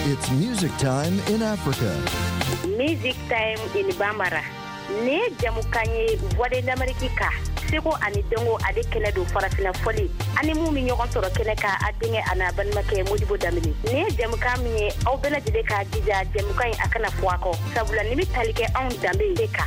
It's music time in Africa. Music time in Bambara. Ne jamukanye voix d'Amérique. Seko ani dongo ade kene do farafina foli ani mu mi ñogon toro kene ka adinge ana ban make modibo damini ne jamuka mi aw bela de ka dija jamuka akana fuako sabula ni talike on dambe deka.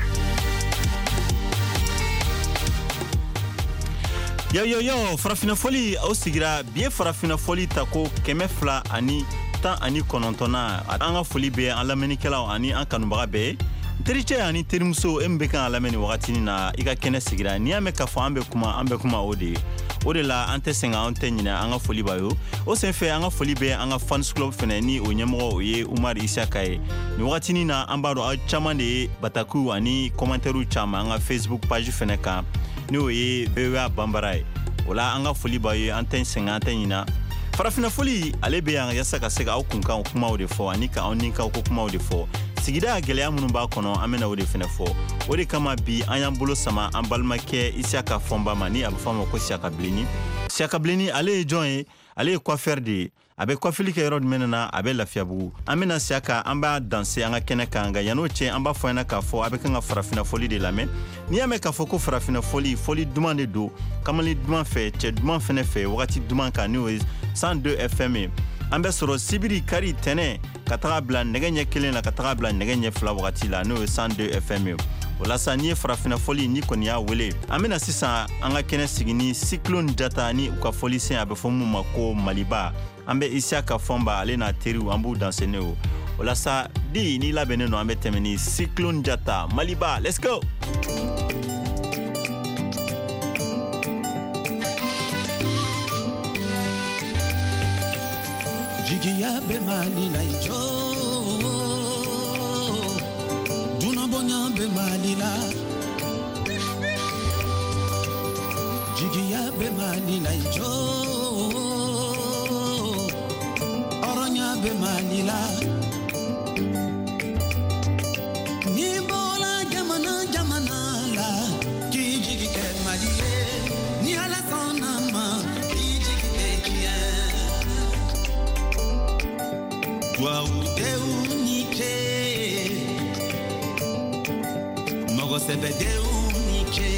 Yo farafina foli aw sigira bien farafina foli tako keme fla ani tan ani konontona anga foli be an lamenikela ani an kanubaga be Teriche ani terimuso mbeka alameni wakati na ika kene sigira ni ame ka fo ambe kuma ode la ante senga ante nyina anga foli bayo o senfe anga foli be anga fans club fenani o nyemo oye Umar Isaka ni wakati ni na ambaro a chama de bataku ani commentaire chama anga Facebook page feneka ni oye bewa bambarai ola anga foli bayo ante senga ante nyina farafina foli alebe anga yasaka sega au kunka kuma ode fo ani ka oninka ko kuma ode fo sigida gɛlɛya minnu b'a kɔnɔ an bɛna o de fɛnɛ fɔ o de kama bi an y'an bolo sama an balimakɛ Isiaka Fɔnba ma ni a bɛ fɔ a ma ko Siaka Bilenni ale ye jɔn ye ale ye coiffeur de ye a bɛ coiffure kɛ yɔrɔ jumɛn na a bɛ Lafiyabugu an bɛna Siaka an b'a danser an ka kɛnɛ kan nka yan'o cɛ an b'a fɔ ɲɛna k'a fɔ a bɛ kan ka farafina foli de lamɛn n'i y'a mɛn k'a fɔ ko farafina foli duman de don kamalen duman fɛ cɛ duman fɛnɛ fɛ wagati duman kan n'o ye 102 FM ye an bɛ sɔrɔ sibiri kari tɛnɛ ka taga bila nɛgɛ ɲɛ kelen la ka taga bila nɛgɛ ɲɛ fila wagati la n'o ye 102 FM ye o la sa n'i ye farafina foli ni kɔni y'a wele an bɛna sisan an ka kɛnɛ sigi ni Cyclone Jata ni u ka foli sen a bɛ fɔ mun ma ko Maliba an bɛ Isiaka Fɔnba ale n'a teriw an b'u danser ne o la sa di ni labɛnnen don an bɛ tɛmɛ ni Cyclone Jata Maliba let's go. Jigiya be mali la ijo Duna bonya be mali la Jigiya be mali la ijo Oronya be mali la Ni bola jamana la Ki jigi ke mali Ni ala sonama Wa ude unike Mogo sebe de unike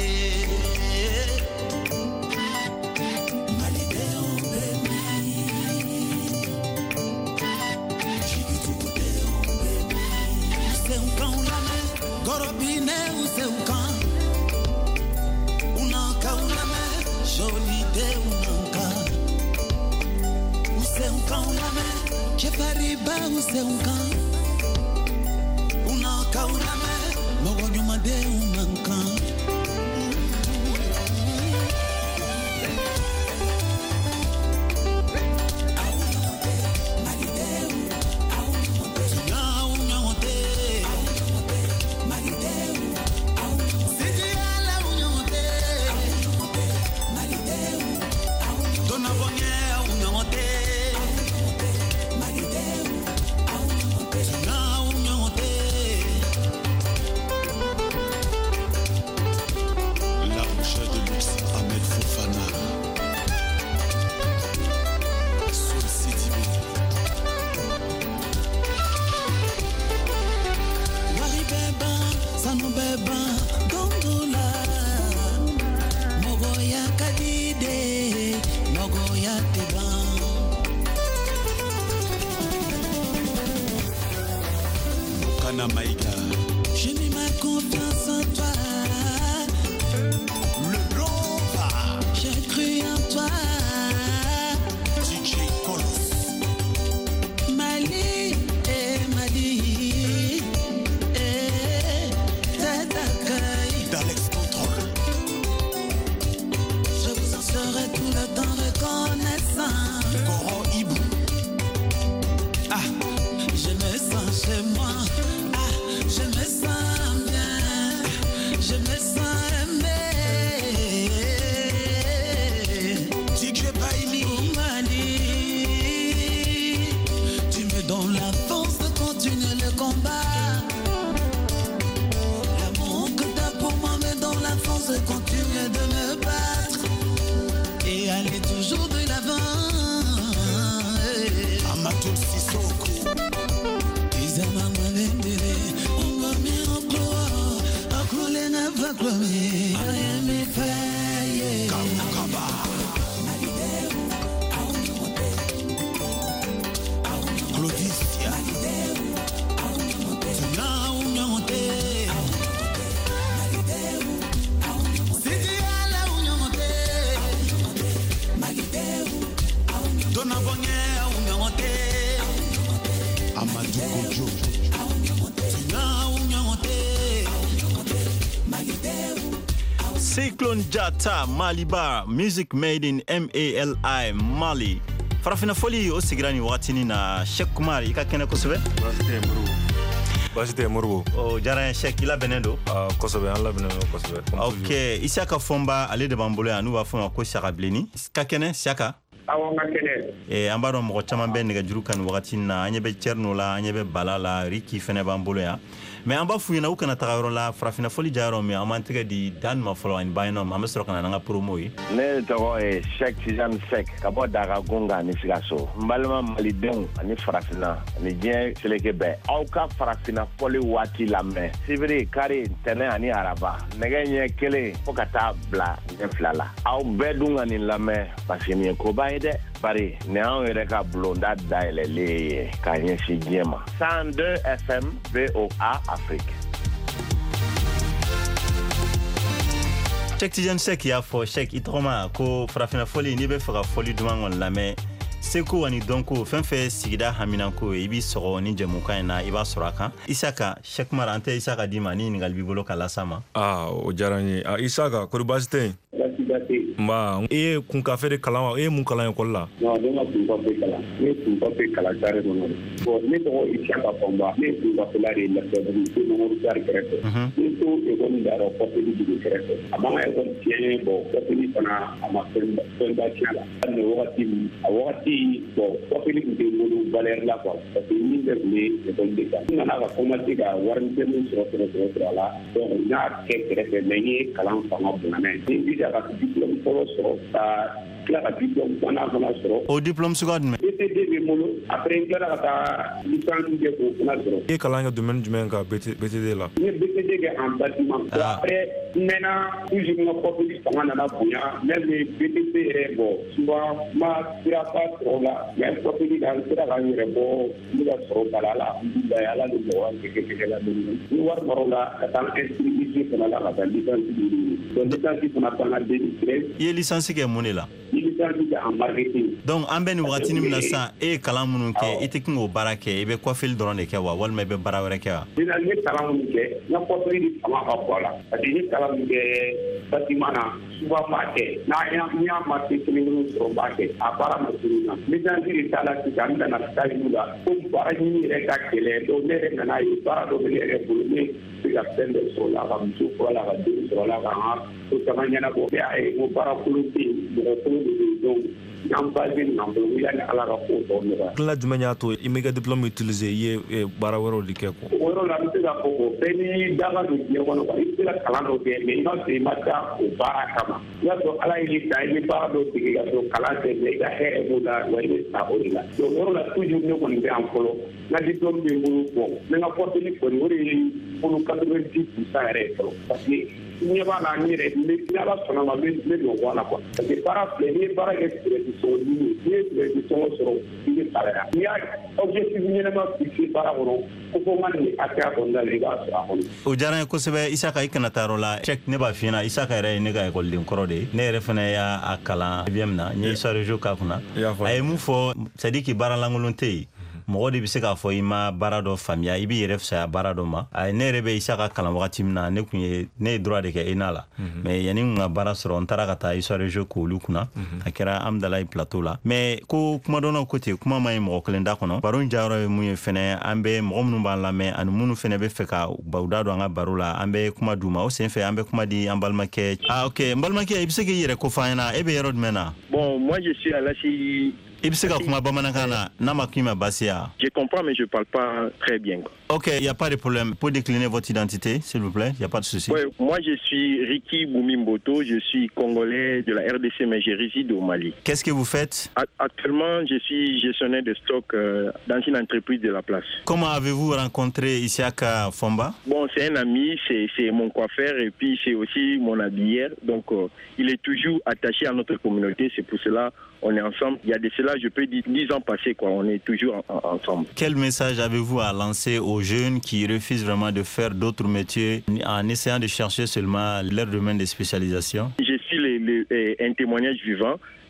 Mali de ombemi Chikitu de ombemi Use unkan ulame Gorobine use unkan Unanka ulame Sholi de unanka Use unkan ulame Chefariba use unkan Unaka uname Mogo nyuma de unankan J'ai mis ma confiance en toi. Le Lova. J'ai cru en toi. DJ Colos. Mali, Mali, t'as d'accueil. D'Alex Control. Je vous en serai tout le temps reconnaissant. Coro Ibou. Ah, je me sens chez moi. Je me sens bien, je me sens aimé. DJ Bailey, Mali, tu me donnes la force de continuer le combat. L'amour que t'as pour moi me donne la force de continuer de me battre et aller toujours de l'avant. Amatou Sissoko. Cyclone Jata, Malibar, music made in MALI, Mali. Farafina foli o sigrani watini na Sheikh Kumar ika kene kosebe. Basite Murbo. O jara Sheikh ila benendo. Kosebe an la benendo kosebe. OK, Isiaka Fomba ale de bambolo anu wa fama ko Shaka Bleni. Ka kene Siaka. Awanga kene. Ambaro mo chama ben ga juru kan watini na anyebe cherno la anyebe balala riki fene bambolo ya. Mais amba fuyina u kana tagaro la Farafina foli jaro mi amantega di dan ma folo en bayno ma mesro kana nga promo yi ne to e Sheikh Tijani Sek kabo daga gonga ni sigaso mbalma malidon ani Farafina ni je seleke be au ka Farafina foli wati la me sibiri kari tene ani araba nege nye kele pokata bla ne flala au bedunga ni la me pasimi ko baide bari ne an reka blonda dailele ka nye si jema 102 FM VOA Afrique. Cheikh Tijani Sek ya fo Cheikh itroma ko Farafina foli ni be fara foli dumangon la me seko wani donko fenfe sigida haminanko ibi soro ni jemuka na iba soraka Isaka Cheikh Marante Isaka dimani ni galbi bolo kala sama o jarani Isaka ko basite ma e kun ka fere kala e mun kala ko la no do ma kun ko be kala ni kun ko be kala tare no ko ni to Isaka Fomba ni kun ko la re la to ni no mo tar kreto ni to e ko ni daro ko be di kreto amanga e ko tiene bo ko ni pana ama senda chala ni wakati bo ko be ni mo valer la ko ni de ni e ko de ka na ga ko ma tiga warnte ni so la to na ke kreto ni kala fa ma bu na ni bi da ka diplôme pour la diplôme on a au diplôme secondaire mais après il y a licence de pour et kalanga domaine du menga BTD là ni BTD en bâtiment après maintenant toujours mon profil on a buya même BTD est bon souvent ma tira pas trop là mais profil dans tira la ni bon ni la trop balala il y a la de moi que la ni war marola tant inscrit pour la licence donc on a pas la il est licencié que monela en marketing donc ambeni watini mina sa e kala munun ke itikingo barake e be ko fil drone ke wa wal me be barawere ke wa dina ni kala munun ke na ko to di sama ka bola adi kala munun ke batimana suba mate na ya mate kini so bake apara masuna mi dan di sala ti ganda na stali mula ko para ni re ka kele do ne re na yi para do ne re bulmi ya pende so la ga mtu ko la ga di so la ga ha to tamanya na bo ya e mo para kuluti mo ko donc la dumenya to imega diplôme utilisé ye barawero dikeko woro la mtega ko beni daga do ye wono ko itila kalando ke me no se mata ko barakama ya to ala ili tai ni ba do tigi ya to kalande me ga he mo da wani sa orila to woro la toujours ne ko nbe en polo na diplôme de mo ko me na porte ni ko wori pour 90% retro parce que ni ba la ni re ni la sona ma me do wala ko parce que para ni para que so ni so so ni para ni objectif ni na ma fixé para woro ko man ni aka ko ndale ga sa ko o jara ko sebe Isaka ikana tarola check ne ba fina Isaka re ne ga école din korode ne refena ya akala biemna ni so rejo ka kuna ay mu fo sadiki baralangolonte mo de bise ka fo ima barado famia ibi ref sa barado ma ay ne rebe Isaka kala wakati mina ne kunye ne droit de ke inala mais yani nga barasro ontara kata iso rejo ko lukuna akira amdalay plateau la mais ko kuma dono côté kuma may mo kolenda kono baron jaro mu fene ambe mo munu ban la mais an munu fene be feka bawdado nga barula ambe kuma duma o sen fe ambe kuma di ambalma ke OK ambalma ke ibise ke yere ko fana ebe yerod mena bon moi je suis à la ibiseka kuma bamanakana na makima basia. Je comprends mais je parle pas très bien. OK, il y a pas de problème. Pour décliner votre identité, s'il vous plaît, il y a pas de souci. Ouais, moi je suis Ricky Boumimboto, je suis congolais de la RDC mais je réside au Mali. Qu'est-ce que vous faites? Actuellement, je suis gestionnaire de stock dans une entreprise de la place. Comment avez-vous rencontré Isiaka Fomba? Bon, c'est un ami, c'est mon coiffeur et puis c'est aussi mon habilleur. Donc il est toujours attaché à notre communauté, c'est pour cela on est ensemble. Il y a de cela, je peux dire 10 ans passés quoi, on est toujours ensemble. Quel message avez-vous à lancer aux jeunes qui refusent vraiment de faire d'autres métiers en essayant de chercher seulement leur domaine de spécialisation? Je suis un témoignage vivant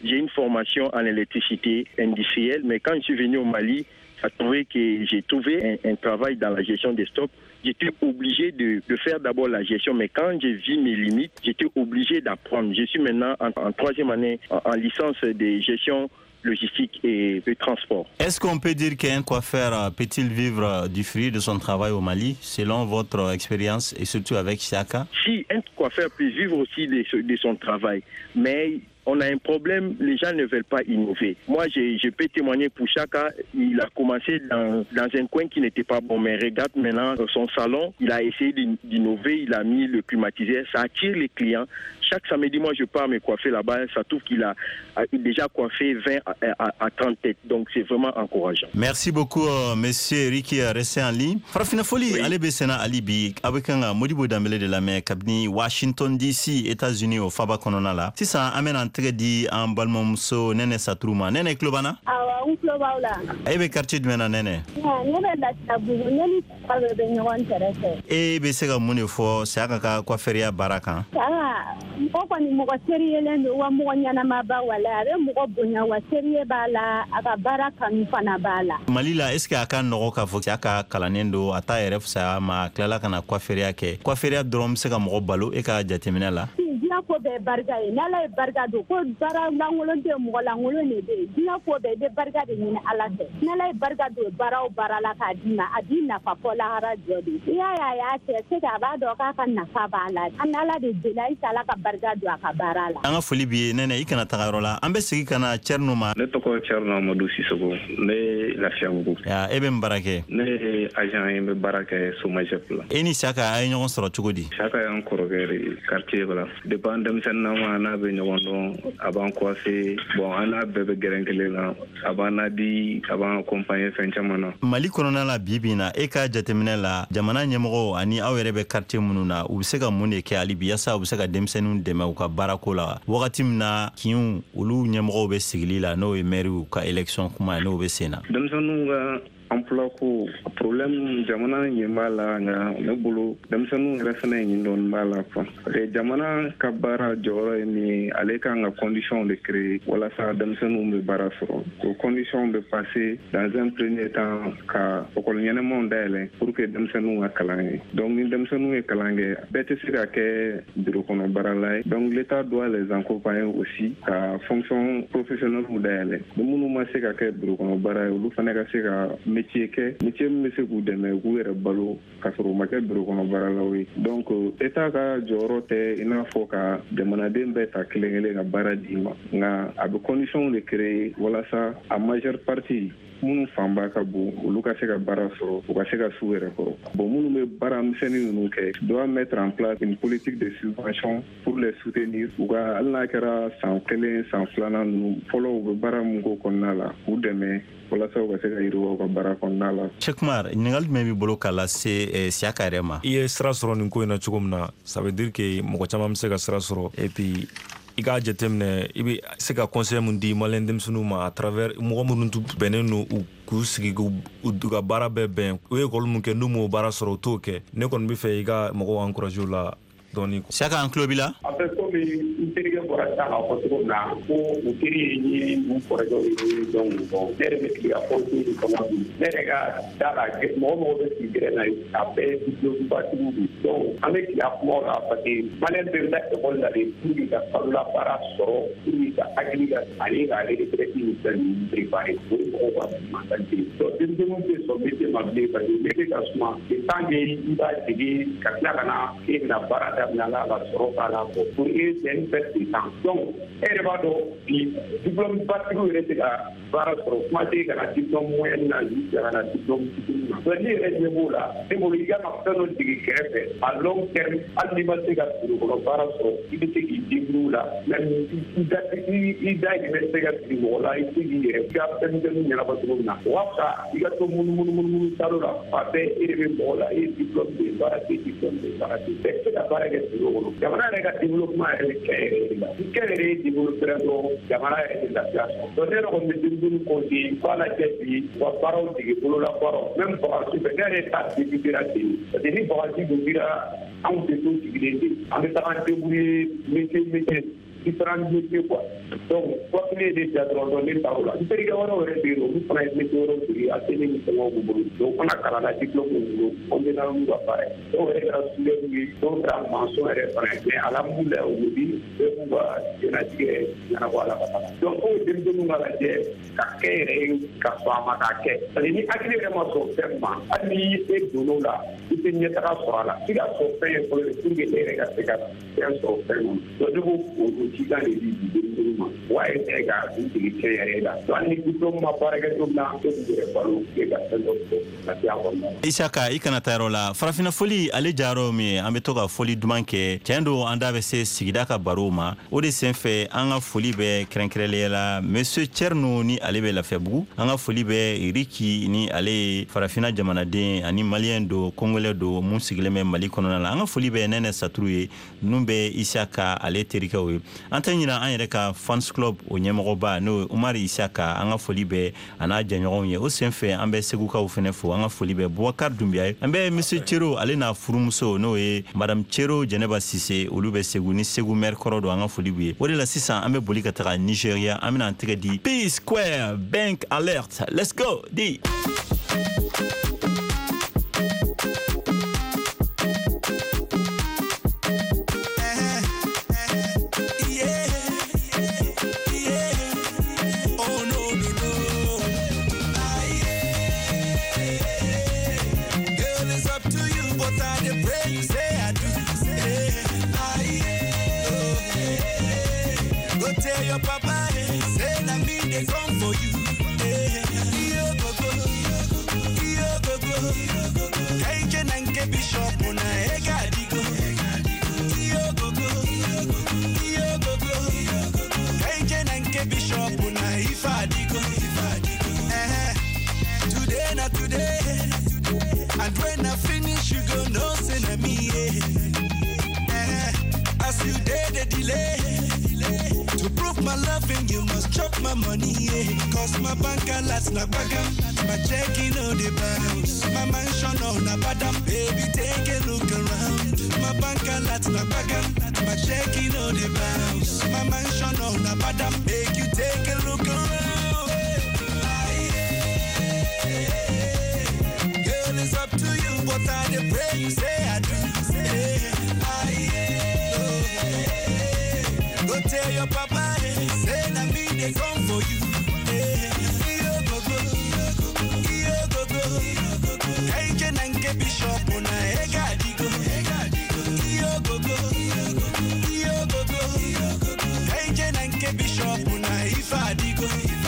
j'ai une formation en électricité industrielle, mais quand je suis venu au Mali, j'ai trouvé un travail dans la gestion des stocks. J'étais obligé de faire d'abord la gestion, mais quand j'ai vu mes limites, j'étais obligé d'apprendre. Je suis maintenant en troisième année en licence de gestion logistique et de transport. Est-ce qu'on peut dire qu'un coiffeur peut-il vivre du fruit de son travail au Mali, selon votre expérience et surtout avec Chaka? Si, un coiffeur peut vivre aussi de son travail, mais on a un problème, les gens ne veulent pas innover. Moi, je peux témoigner pour Chaka, il a commencé dans un coin qui n'était pas bon, mais regarde maintenant son salon, il a essayé d'innover, il a mis le climatiseur, ça attire les clients. Chaque samedi, moi, je pars me coiffer là-bas, ça trouve qu'il a déjà coiffé 20 à 30 têtes, donc c'est vraiment encourageant. Merci beaucoup, monsieur Ricky resté en ligne. Farafina Foli, allez Bessena Alibi, avec un Modibo Dambele de la mer, Kabni, Washington DC, États-Unis, au Faba Kononala. Si ça amène un tredi en Balmomso, Nene Satrouma, Nene Klobana? Ah, on Klobaula. Ebe quartier de Mena Nene. Et Bessega Munifo, Saka Coiferia Baraka. Moko ni moko seriye lendo wa moko nyana mabawala re moko bonya wa seriye bala aka baraka mfana bala Malila est-ce que aka nogo ka fo aka kalanendo ata RF sa ma klala kana coifferia ke coifferia drom se ka moko balo e ka jatemina la dia ko be barga e nala e barga do ko bara langolo de moko langolo ne de dia ko be de barga de ni ala de nala e barga do bara o bara la ka adina fa pola hara jodi ya se ka ba do ka kan na fa bala anala de delai sala ka barga do aka barala anga foli bi nene ikana tagarola ambe sigi kana Cherno ma ne toko Cherno Amadou Sissoko ne la fiangu ya ebe mbarake ne agent ebe barake so majepla eni Chaka ay ñogon soro cugodi Chaka yan korogere quartier bala dependem sen na ma na be ñogon don aban coiffé bon ana bebe gerenkele la abana di aban accompagner fenchamana Mali korona la bibina e ka jatemina la jamana ñemogo ani awere be quartier mununa u se ka munne ke ali biasa u se ka demsenu dema u ka barako la wakati mina kiun ulu ñemogo be sigili la no e maire u ka election kuma no be sena demsenu ga emploi ko problème jamana yimala nga ne bulu demsenu refene ñindon mala fa e jamana ka bara joro ni aleka nga condition de créer wala sa demsenu be bara so ko condition de passer dans un premier temps ka ko ñene mondele pour que demsenu nga kalange donc ni demsenu e kalange bete sira ke bureau kono bara lay donc l'état doit les accompagner aussi ka fonction professionnelle modèle de munu ma se ka ke bureau kono bara lu fane ka se ka métier monsieur Goudeme Gouere Balo kasoro make bureau kono barala wi donc état ka jorote ina foka demana dembe ta kelengele ga baradima nga ab condition de créer wala sa a majeure partie munu famba ka bu olu ka se ka bara sɔrɔ u ka se ka su yɛrɛ kɔrɔ bon minnu bɛ baara misɛnnin ninnu kɛ doit mettre en place une politique de subvention pour les soutenir u ka hali n'a kɛra san kelen san filanan ninnu fɔlɔ u bɛ baara min k'o kɔnɔna la u dɛmɛ walasa u ka se ka yiriwa u ka baara kɔnɔna la. Cheikhmar ɲininkali jumɛn b'i bolo k'a lase Siaka yɛrɛ ma? I ye sira sɔrɔ nin ko in na cogo min na ça veut dire que mɔgɔ caman bɛ se ka sira sɔrɔ et puis i ka jateminɛ i bɛ se ka conseil mun di maliyɛn denmisɛnninw ma à travers mɔgɔ minnu tun bɛnnen don k'u sigi k'u ka baara bɛɛ bɛn u ye école mun kɛ n'u m'o baara sɔrɔ u t'o kɛ ne kɔni bɛ fɛ i ka mɔgɔw encourager o la dɔɔni. Siaka an tulo b'i la. a bɛ komi n terikɛ bɔra sisan k'a fɔ cogo min na ko u teri ye ni u kɔrɔkɛw ye donc bon ne yɛrɛ bɛ sigi ka kɔntu kɔnɔ bi ne yɛrɛ ka da la mɔgɔ bɛ sigi gɛrɛ na ye a bɛɛ diplôme batigiw bi donc an bɛ sigi a kumaw la parce que maliyɛn bɛɛ bɛ taa école la de pour que ka kalola baara sɔrɔ pour que ka hakili ka ani ka retraite ni fɛn ninnu préparer o ye mɔgɔw ka mentalité donc denmisɛnninw tɛ sɔn métier ma bilen parce que métier ka suma tant que i b'a dege ka tila ka na e bɛna baara daminɛ la ka sɔrɔ k'a la pour e c'est une perte de temps donc e yɛrɛ b'a dɔn bi diplôme batigiw yɛrɛ tɛ ka baara sɔrɔ kuma tɛ ka na diplôme moyenne na jusqu'à ka na diplôme fitinin na donc ne yɛrɛ ɲɛ b'o la ne bolo i ka kan ka fɛn dɔ dege kɛrɛfɛ à long terme hali n'i ma se ka dugu kɔnɔ baara sɔrɔ i bɛ se k'i débrouiller la même i dahirimɛ tɛ se ka sigi mɔgɔ la i bɛ se k'i yɛrɛ i ka fɛnmisɛnninw ɲɛnabɔ cogo min na o ka fisa i ka to munumunu salo la fa bɛɛ e de bɛ mɔgɔ la e ye diplôme de baara tɛ diplôme de baara tɛ bɛɛ tɛ se ka baara kɛ dugu kɔnɔ jamana yɛrɛ ka développement yɛrɛ bɛ kɛ yɛrɛ de la ni kɛ yɛrɛ ye développé dɔrɔn jamana yɛrɛ tɛ lafiya sɔrɔ donc ne yɛrɛ kɔni bɛ denmisɛnninw conseiller u k'a lajɛ bi u ka baaraw dege bolola baaraw même bagaji fɛ ne yɛrɛ ta débuté la ten parce que ni bagaji dun dira anw tɛ to sigilen ten an bɛ taga débrouiller métier différents métiers quoi. Donc quoi que les théâtres dans les paroles là c'est que on aurait pu nous prendre les métiers aujourd'hui à télé nous sommes au boulot donc on a carrément la diplôme on est dans le pareil on est dans le donc la mention est mais à la boule aujourd'hui on va générer na wala donc on est de nous la dire kakere ka fama kake ni akili vraiment so tellement ani et dono là c'est une étape voilà il a so fait pour le tout que les gars c'est so fait donc du coup on tient les vidéos ouais c'est gars qui créent là donc ni diplôme ma par exemple là to dire parlo que gars Isaka ikana tayro la farafina foli ale jaro mi ambe toka foli dumanke kendo anda be se sigida ka baroma o de senfe anga foli be krenkrele la monsieur Cherno ni ale be la febu anga foli be Riki ni ale farafina jamana de ani malien do congolais do mun sigile me mali konona la anga foli be nene satruye numbe Isaka ale terika we antanyina an ka fans club o nyemoro ba no Umar Isaka anga foli be ana janyoron ye o senfe ambe segu ka fenefo anga foli be Bouakar Doumbia ambe monsieur Chero ale na furumuso no e madame Chero Jeneba Sise olube segu ni segu mer korodo anga foli be o de la 600 ambe bolika taka Nigeria amina anteke di P Square Bank Alert let's go di and when I finish, you go no send me. As you did the delay to prove my loving, you must chop my money. Cause my bank alerts na bagam, my checking on the bounce, my mansion on a badam. Baby, take a look around. My bank alerts na bagam, my checking on the bounce, my mansion on a badam. Make you take a look around. It's up to you, but I dey pray you say I do. Go tell your papa, say na me they come for you. Go go. Kaije nanke bishop na ega digo. Go go. Kaije nanke bishop na ifa digo.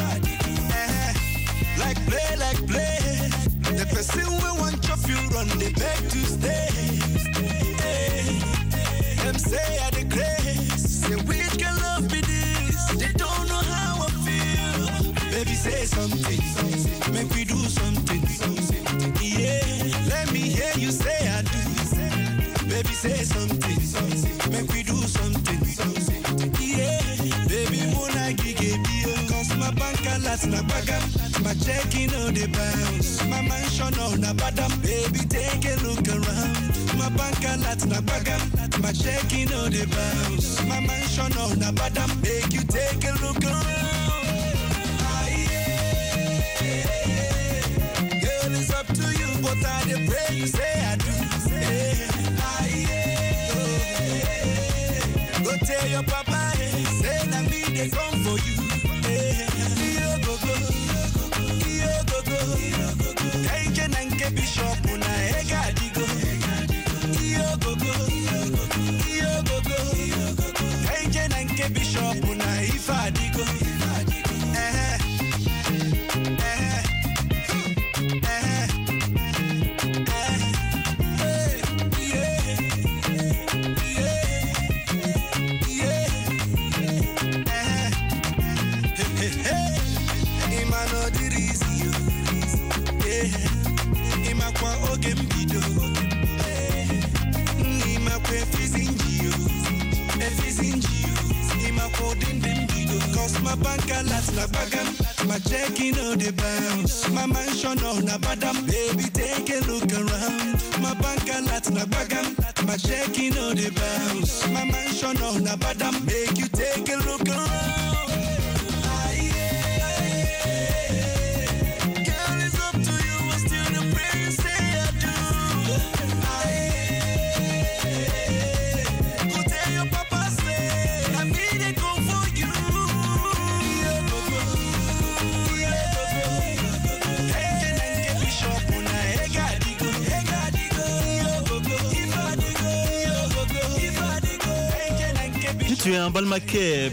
Like play. The person we want your few run the back to stay. Them say I the grace. Say which can love be this? They don't know how I feel. Baby say something. Make we do something. Yeah, let me hear you say I do. Baby say something. Make we do something. Yeah, baby wanna gige bio. Cause my bank alerts na bagam. My checking on the bounce, my mansion on a badam. Baby, take a look around. My bank alerts na bagam, my checking on the bounce, my mansion on a badam. Make you take a look around. Girl, it's up to you, but I dey pray you say I do. Go tell your papa, say na me they come for you. Kaije nanke bishop na ega digo. Go go. Kaije nanke bishop na ifa digo. Imano dirisi imakwa oge mbido imakwa efizinjio imakwa odinde mbido cause my bank alerts na bagam my checking on the bounce. My mansion on a badam, baby, take a look around. My bank alert na bagam, my checking on the bounce. My mansion on a badam, make you take a look around. Tu es un balmaqué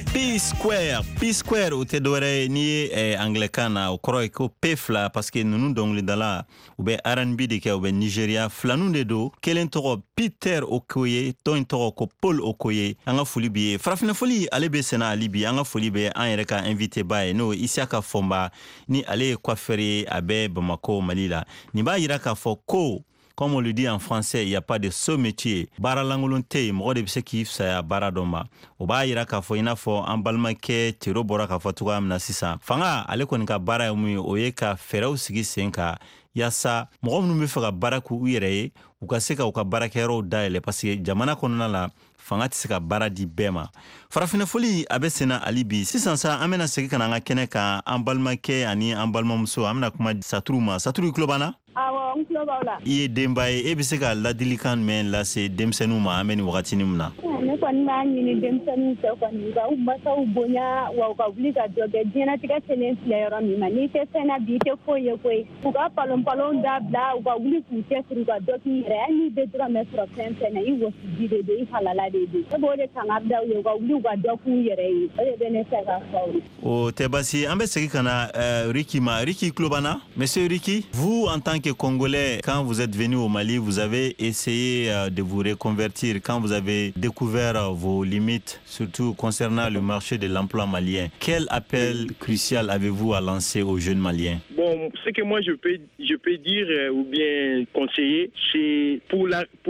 P-Square ou te dore ni anglican au croix ko pefla parce que nous donc les dala ou be R&B de ke ou be Nigeria flanu de do kelen toro Peter Okoye ton toro ko Paul Okoye anga foli bi frafina foli ale be sena alibi anga foli be an yere ka invité ba no Isiaka Fomba ni ale coiffeur abe Bamako Malila ni ba yira ka fo ko. Comme on le dit en français, il n'y a pas de saut métier. Bara langolonte, mo de bise kif sa bara doma. Oba yira ka fo ina fo ambalmake tiro bora ka fo tuga amna sisa. Fanga ale ko nka bara mu oye ka feraw sigi senka yasa mo mu me fa bara ku yere u ka se ka u ka bara kero daile parce que jamana konona la fanga ti se ka bara di bema. Farafina foli abe sena alibi sisan sa amena segi kana nga kene ka ambalmake ani ambalmamso amna kuma saturu klobana. Awa nklobala Iye dembaye e be se ka ladilikan men la se demsenu ma ameni wakati ni mna ne kwani ma nyini demsenu se kwani ga umasa ubonya wa ka vliga doge dina tika tenen fleur mi mani te sena bi te foye koy uga palon da bla uga wuli ku te fruga doki rani de dra mesro pense na i wosi bide de halala de e bode tangarda uga wuli uga doku yere e be ne se ka fauri o te basi ambe se kana Ricky Klobana. Monsieur Ricky, vous en tant que Congolais, quand vous êtes venu au Mali, vous avez essayé de vous reconvertir quand vous avez découvert vos limites, surtout concernant le marché de l'emploi malien. Quel appel crucial avez-vous à lancer aux jeunes Maliens? Bon, ce que moi je peux dire ou bien conseiller, c'est pour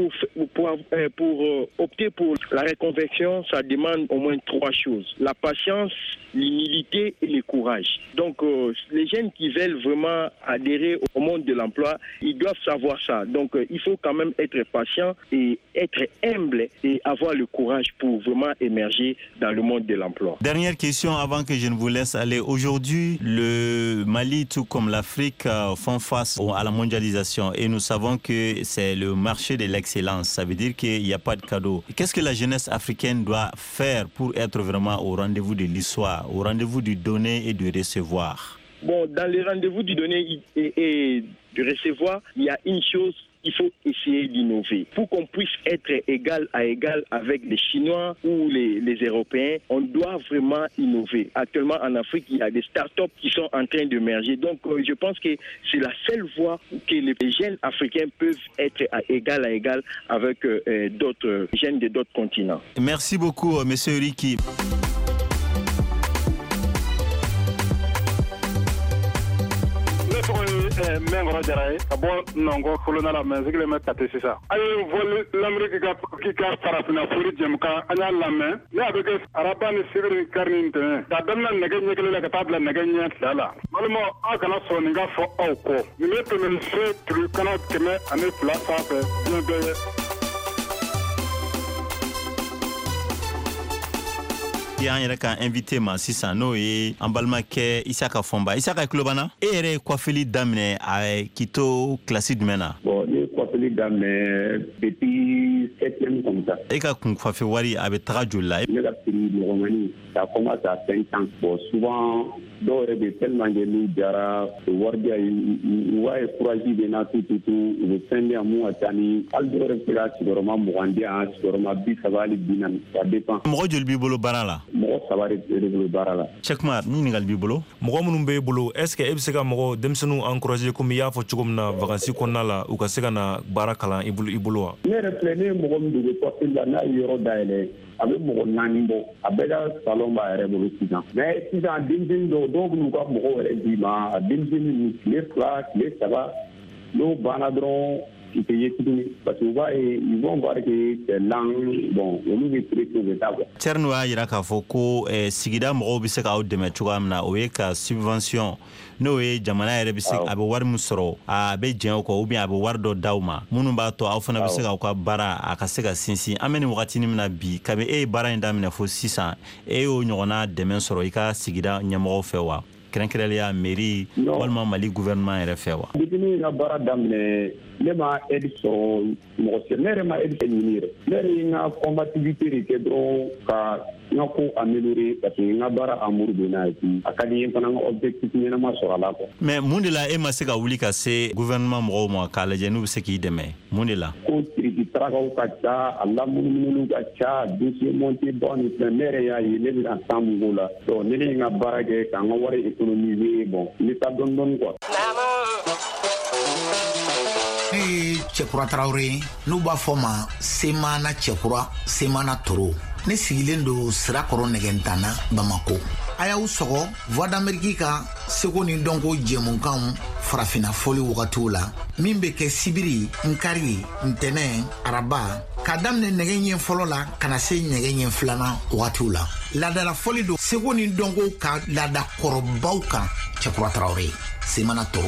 opter pour la reconversion, ça demande au moins 3 choses: la patience, l'humilité et le courage. Donc les jeunes qui veulent vraiment adhérer au monde de l'emploi, ils doivent savoir ça. Donc il faut quand même être patient et être humble et avoir le courage pour vraiment émerger dans le monde de l'emploi. Dernière question avant que je ne vous laisse aller. Aujourd'hui, le Mali, tout comme l'Afrique, font face à la mondialisation et nous savons que c'est le marché de l'excellence. Ça veut dire qu'il n'y a pas de cadeau. Qu'est-ce que la jeunesse africaine doit faire pour être vraiment au rendez-vous de l'histoire, au rendez-vous du donner et du recevoir? Bon, dans les rendez-vous du donner et du recevoir, il y a une chose: il faut essayer d'innover. Pour qu'on puisse être égal à égal avec les Chinois ou les Européens, on doit vraiment innover. Actuellement, en Afrique, il y a des startups qui sont en train d'émerger. Donc, je pense que c'est la seule voie que les jeunes africains peuvent être à égal avec d'autres jeunes de d'autres continents. Merci beaucoup, Monsieur Ricky. Mengoro Jaraye, abo nongo kolona la menzigile me kate sisa. Ayo vol l'Amérique qui ka farafina furi jemka anya lame. Ne abeke arabani sibiri karni ntene. Da damna nege nyekele la katabla nege nyetla. Malmo akana so ninga fo auko. Ni meto men se tru kana keme ane fla sape. Bien an yɛrɛ ka invité ma sisan n'o ye an balimakɛ Isiaka Fomba. Isiaka Klobana, e yɛrɛ ye coiffeli daminɛ a k'i to classe jumɛn na? Bon, ne ye coiffeli daminɛ depuis 7e comme ça. E ka kun coiffe wari a bɛ taga joli la? Ne ka prix nɔgɔmani, ça commence à 5 ans. Bon, souvent dɔw yɛrɛ bɛ tellement que n'u jara wari di u b'a ye courage bɛ na tout u bɛ fɛn di yan mun ka ca ni hali dɔw yɛrɛ bɛ se ka sigiyɔrɔma 20 di yan, sigiyɔrɔma 30 hali 40, ça dépend. Mɔgɔ joli b'i bolo baara la? Mɔgɔ 3 de bolo baara la. Checkmate, ni ɲininkali b'i bolo? Mɔgɔ minnu b'e bolo, est-ce que e bɛ se ka mɔgɔ denmisɛnninw encourager komi i y'a fɔ cogo min na vacances kɔnɔna la u ka se ka na baara kalan i bolo wa? Ne yɛrɛ filɛ, ne ye mɔgɔ min dogo coiffure la n'a ye yɔrɔ dayɛlɛ a bɛ mɔgɔ 4 bɔ, a bɛɛ ka salon b'a yɛrɛ bolo sisan. Mais sisan denmisɛnnin dɔw bɛ n'u ka mɔgɔw yɛrɛ d'i ma, a denmisɛnnin tile 2 tile 3 n'o banna dɔrɔn multiplier parce que ils vont voir que c'est langue bon on veut traiter de ça. Tcherno a yira k'a fɔ ko sigida mɔgɔw bɛ se k'aw dɛmɛ cogoya min na o ye ka subvention n'o ye jamana yɛrɛ bɛ se a bɛ wari min sɔrɔ a bɛ jɛn o kɔ ou bien a bɛ wari dɔ d'aw ma minnu b'a to aw fana bɛ se k'aw ka baara a ka se ka sinsin an bɛ nin wagatinin min na bi kabi e ye baara in daminɛ fo sisan e y'o ɲɔgɔnna dɛmɛ sɔrɔ i ka sigida ɲɛmɔgɔw fɛ wa kɛrɛnkɛrɛnnenya mairie walima Mali gouvernement yɛrɛ fɛ wa. Depuis ne ka baara daminɛ ne ma aide sɔrɔ mɔgɔ si ne yɛrɛ ma aide ɲini yɛrɛ ne yɛrɛ ye n ka combativité de kɛ dɔrɔn ka n ka ko améliorer parce que n ka baara amour de n'a ye a ka di n ye fana n ka objectif ɲɛnama sɔrɔ a la quoi. Mais mun de la e ma se ka wuli ka se gouvernement mɔgɔw ma k'a lajɛ n'u bɛ se k'i dɛmɛ mun de la. Ko tiriki sarakaw ka ca a lamunumunu ka ca dossier monté bɔ ni fɛn ne yɛrɛ y'a ye ne bɛ ka temps min k'o la donc ne ye n ka baara kɛ k'an ka wari économiser bon n bɛ taa dɔɔni dɔɔni quoi. Cɛkura Tarawele n'u b'a fɔ ma Semana Cɛkura Semana Toro ne sigilen do Sirakɔrɔ Nɛgɛntana Bamako a y'aw sɔgɔ Voix d'Amérique ka seko ni dɔnko jɛmukanw farafina fɔli wagatiw la min bɛ kɛ sibiri nkari ntɛnɛ araba ka daminɛ nɛgɛ ɲɛ fɔlɔ la kana se nɛgɛ ɲɛ filanan wagatiw la laadala fɔli do seko ni dɔnko ka laada kɔrɔbaw kan Cɛkura Tarawele Semana Toro.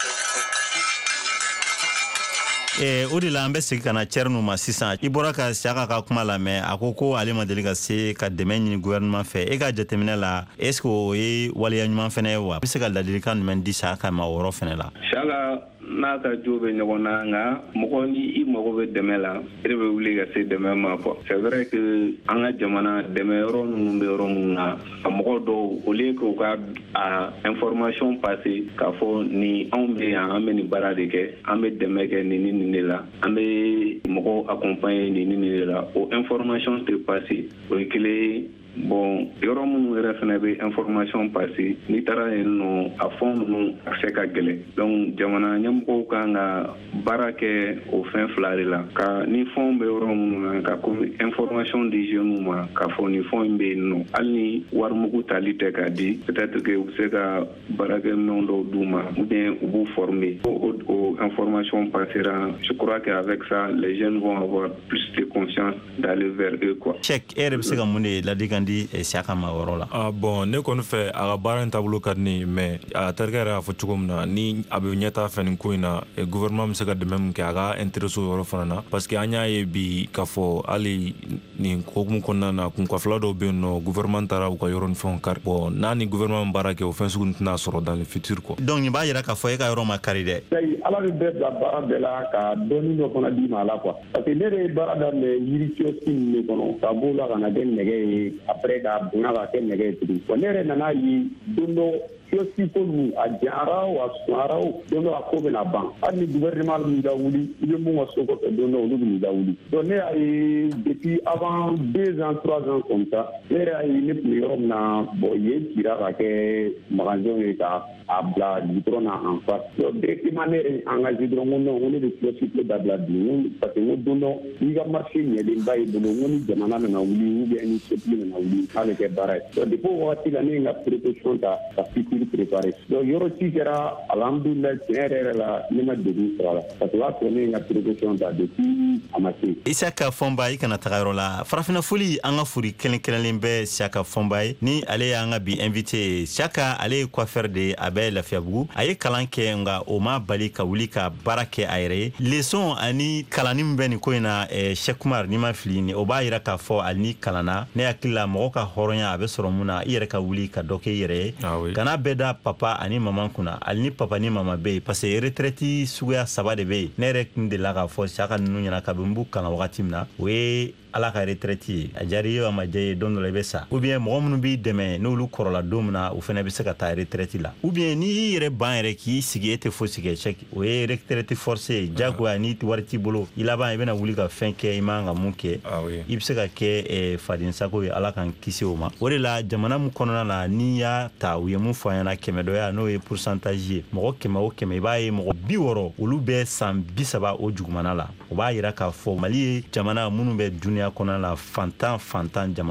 O de la an bɛ segin ka na Tcherno ma sisan i bɔra ka Siaka ka kuma lamɛn a ko ale ma deli ka se ka dɛmɛ ɲini gouvernement fɛ e ka jateminɛ la est-ce que o ye waleya ɲuman fɛnɛ ye wa a bɛ se ka ladilikan jumɛn di Siaka ma o yɔrɔ fɛnɛ la. Siaka n'a ka jo bɛ ɲɔgɔn na nka mɔgɔ ni i mago bɛ dɛmɛ la e de bɛ wuli ka se dɛmɛ ma quoi. C'est vrai que an ka jamana dɛmɛ yɔrɔ ninnu bɛ yɔrɔ minnu na a mɔgɔ dɔw au lieu que u ka a information passer k'a fɔ ni anw bɛ yan an bɛ nin baara de kɛ an bɛ dɛmɛ kɛ nin de la an bɛ mɔgɔw accompagner nin de la o information tɛ passer o ye kelen bon yɔrɔ minnu yɛrɛ fana bɛ information passer n'i taara yen nɔ a fɛn ninnu a se ka gɛlɛn donc jamana ɲɛmɔgɔw kan ka baara kɛ o fɛn fila de la ka ni fɛnw bɛ yɔrɔ minnu na ka information di jeunes ma k'a fɔ ni fɛn in bɛ yen nɔ hali ni warimugu tali tɛ k'a di peut-être que u bɛ se ka baarakɛminɛn dɔw d'u ma ou bien u b'u former o information passera je crois qu'avec ça les jeunes vont avoir plus de confiance d'aller vers eux quoi. Check e yɛrɛ bɛ se ka mun de ladikan di Siaka ma yɔrɔ la. Bon ne kɔni fɛ a ka baara in taabolo ka di ne ye mais a terikɛ yɛrɛ y'a fɔ cogo min na ni a bɛ ɲɛtaa fɛ nin ko in na gouvernement bɛ se ka dɛmɛ min kɛ a ka intéressé o yɔrɔ fana na parce que an y'a ye bi k'a fɔ hali nin hokumu kɔnɔna na kunkɔfila dɔw bɛ yen nɔ gouvernement taara u ka yɔrɔ ni fɛnw kari bon n'a ni gouvernement baara kɛ o fɛn sugu tɛna sɔrɔ dans le futur quoi. Donc nin b'a yira k'a fɔ e ka yɔrɔ ma kari dɛ. Ala bɛ bɛɛ bila baara bɛɛ la ka dɔɔni dɔ fana d'i ma a la quoi parce que ne de ye baara daminɛ yiri kioski ninnu de kɔnɔ ka b'o la ka na kɛ nɛgɛ ye après ka bonya ka kɛ nɛgɛ ye tugun bon ne yɛrɛ nana ye don dɔ kioski ko ninnu a janyara o a sumayara o don dɔ a ko bɛna ban hali ni gouvernement min ka wuli i bɛ mun ka so kɔfɛ don dɔ olu bɛ ka wuli donc ne y'a ye depuis avant 2 ans 3 ans comme ça ne yɛrɛ y'a ye ne tun bɛ yɔrɔ min na bon yen cira ka kɛ magasin ye ka a bila goudron na en face donc directement ne yɛrɛ engagé dɔrɔn ko non ko ne bɛ kioski ko dabila bi parce que ko don dɔ n'i ka marché ɲɛlenba y'i bolo ko ni jamana nana wuli ou bien ni sotigi nana wuli k'a bɛ kɛ baara ye donc depuis o wagati la ne ye n ka précaution ta ka futur préparer donc yɔrɔ ci kɛra alhamdulilayi tiɲɛ yɛrɛ la ne ma degun sɔrɔ a la parce que o y'a sɔrɔ ne ye n ka précaution ta depuis a ma se. Siaka Fɔnba i kana taga yɔrɔ la farafina foli an ka foli kelen-kelenlen bɛ Siaka Fɔnba ye ni ale y'an ka bi invité Siaka ale ye coiffeur de ye a bɛ Lafiyabugu a ye kalan kɛ nka o ma bali ka wuli ka baara kɛ a yɛrɛ ye leçon ani kalanni min bɛ nin ko in na Cheikh Umar ni ma fili ni o b'a yira k'a fɔ ale ni kalanna ne hakili la mɔgɔ ka hɔrɔnya a bɛ sɔrɔ mun na i yɛrɛ ka wuli ka dɔ kɛ i yɛrɛ ye kana bɛɛ da papa ani maman kunna ali ni papa ni mama bɛ yen parce que retraite suguya 3 de bɛ yen ne yɛrɛ tun delila k'a fɔ Siaka ninnu ɲɛna kabini n b'u kalan wagati min na o ye ala ka retraite ye a diyara i ye a ma diya ye don dɔ la i bɛ sa ou bien mɔgɔ minnu b'i dɛmɛ n'olu kɔrɔla don min na o fana bɛ se ka taa retraite la ou bien n'i y'i yɛrɛ ban yɛrɛ k'i sigi e tɛ fosi kɛ chèque o ye retraite forcée ye jagoya ni wari t'i bolo i laban i bɛna wuli ka fɛn kɛ i man ka mun kɛ i bɛ se ka kɛ faden sago ye ala k'an kisi o ma o de la jamana min kɔnɔna la n'i y'a ta u ye mun fɔ an ɲɛna 100 n'o ye pourcentage ye mɔgɔ 100 o 100 i b'a ye mɔgɔ 60 olu bɛ san 30 o jugumana la o b'a yira k'a fɔ Mali ye jamana minnu bɛ duniya kɔnɔna la fantan jamanaw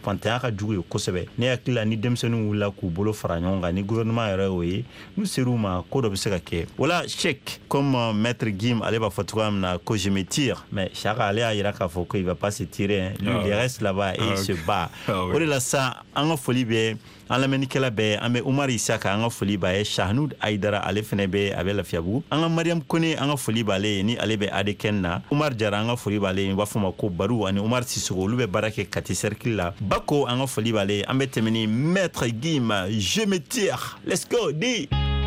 fantanya ka jugu ye kosɛbɛ ne hakili la ni denmisɛnninw wulila k'u bolo fara ɲɔgɔn kan ni gouvernement yɛrɛ y'o ye n'u ser'u ma ko dɔ bɛ se ka kɛ wala chèque comme maître Gim ale b'a fɔ cogoya min na ko je me tire mais Chaka ale y'a yira k'a fɔ ko il va pas se tirer lui il reste là-bas et il se bat o de la sa an ka foli bɛ an lamɛnnikɛla bɛɛ an bɛ Umar Isaka an ka foli b'a ye Shahnoud Aidara ale fɛnɛ bɛ a bɛ Lafiyabugu an ka Mariam Kone an ka foli b'ale ye ni ale bɛ ADKN na Umar Jara an ka foli b'ale ye u b'a fɔ ma ko Baru ani Umar Sissoko olu bɛ baara kɛ Kati Cercle la Bako an ka foli b'ale ye an bɛ tɛmɛ ni Maître Gim je me tire let's go di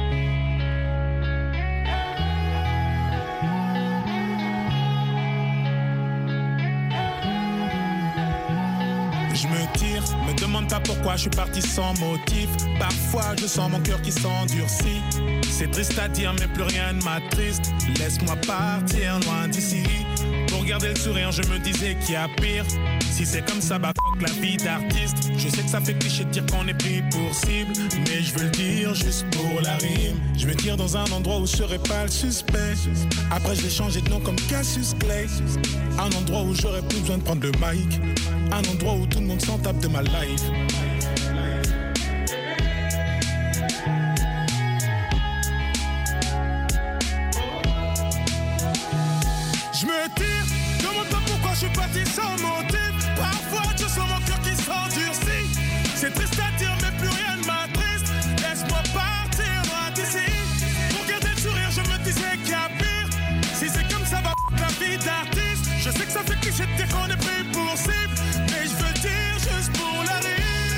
Je me tire, me demande pas pourquoi je suis parti sans motif. Parfois je sens mon cœur qui s'endurcit. C'est triste à dire mais plus rien ne m'attriste. Laisse-moi partir loin d'ici. Pour garder le sourire je me disais qu'il y a pire. Si c'est comme ça bah fuck la vie d'artiste. Je sais que ça fait cliché de dire qu'on est pris pour cible, mais je veux le dire juste pour la rime. Je me tire dans un endroit où je serai pas le suspect. Après je vais changer de nom comme Cassius Clay. Un endroit où j'aurais plus besoin de prendre le mic. Un endroit où tout le monde s'en tape de ma life. Je me tire, demande pas pourquoi je suis parti sans motif. Parfois je sens mon cœur qui s'endurcit. C'est triste à dire mais plus rien ne m'attriste. Laisse-moi partir loin d'ici. Pour garder le sourire je me disais qu'il y a pire. Si c'est comme ça va la vie d'artiste. Je sais que ça fait cliché de dire qu'on est pris pour cible, mais je veux le dire juste pour la rime.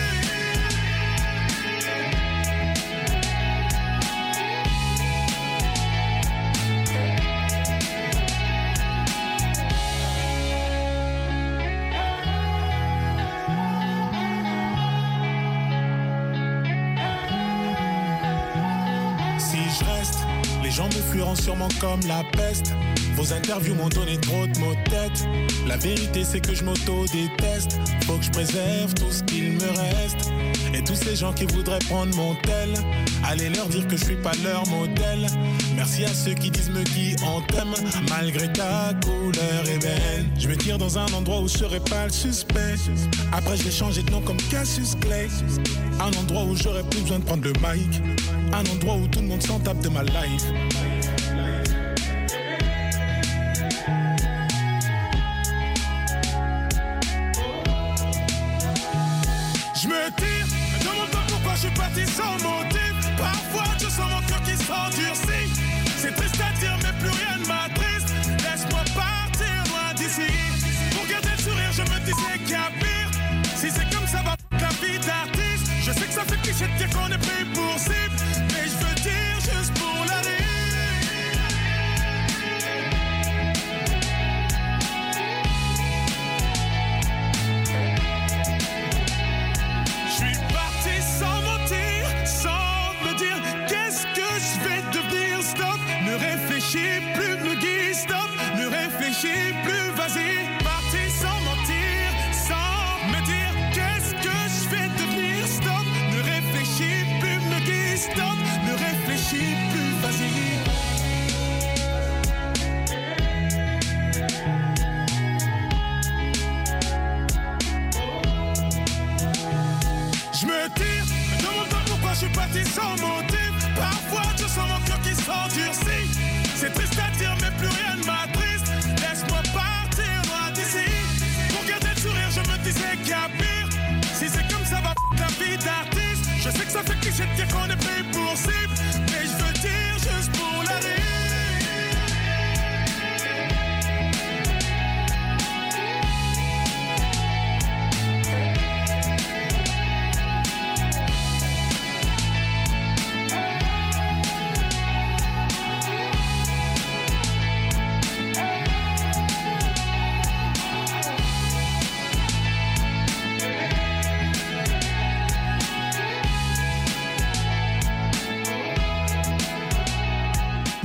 Si je reste, les gens me fuiront sûrement comme la peste. Vos interviews m'ont donné trop de maux de tête. La vérité c'est que je m'auto-déteste. Faut que je préserve tout ce qu'il me reste. Et tous ces gens qui voudraient prendre mon tel, allez leur dire que je suis pas leur modèle. Merci à ceux qui disent me qui en t'aime. Malgré ta couleur ébène. Je me tire dans un endroit où je serai pas le suspect. Après je vais changer de nom comme Cassius Clay. Un endroit où j'aurais plus besoin de prendre le mic. Un endroit où tout le monde s'en tape de ma life. Je me tire, me demande pas pourquoi je suis parti sans motif. Parfois je sens mon cœur qui s'endurcit. C'est triste à dire mais plus rien ne m'attriste. Laisse-moi partir loin d'ici. Pour garder le sourire je me disais qu'il y a pire. Si c'est comme ça va la vie d'artiste. Je sais que ça fait cliché de dire qu'on est pris pour cible, mais je veux le dire juste pour la rime. Je suis parti sans mentir, sans me dire qu'est-ce que je vais devenir.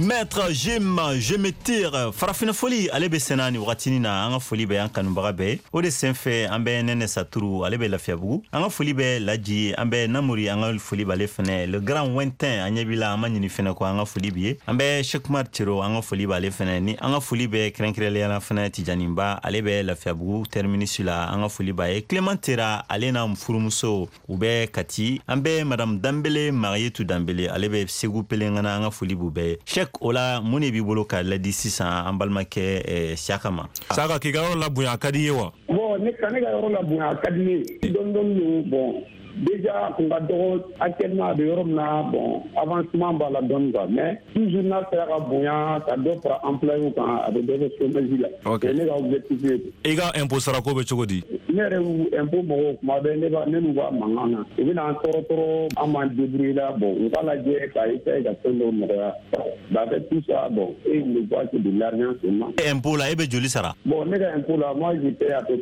Maître Jim, je me tire. Farafina foli ale be senani wakatini na anga foli be an kanubaga be. O de senfe an be Nene Saturu ale be Lafiabugu. Anga foli be Laji an be Namuri anga foli be ale fene. Le grand Wentin anya bila ama nyini fene ko anga foli be. An be Shekmar Tiro anga foli be ale fene ni anga foli be Krenkrele ala fene Tijanimba ale be Lafiabugu terminus la anga foli be Clementera ale na mfurumuso ube kati. An be Madame Dambele Marietou Dambele ale be Segu pelengana anga foli be. Shek ola muni bi bolo ka ladi sisan an balmakɛ Siakama. Saka k'i ka yɔrɔ labonya ka di ye wa? Bon ne ka yɔrɔ labonya ka di ne ye dɔɔni bon déjà kun ka dɔgɔ actuellement a bɛ yɔrɔ min na bon avancement b'a la dɔɔni quoi mais toujours n'a sera ka bonya ka dɔ fara employé kan a bɛ dɔ kɛ chômage la. Ok. Ne ka objectif ye. I ka impôt sarako bɛ cogo di? Ne yɛrɛ impôt mɔgɔw kuma bɛɛ ne n'u b'a mankan na u bɛna an tɔɔrɔ an m'an débrouiller la bon u k'a lajɛ ka essayer ka fɛn dɔw nɔgɔya avec tout ça bon et ne voit que de l'argent seulement. Impôt la e bɛ joli sara? Bon ne ka impôt la moi je paie à peu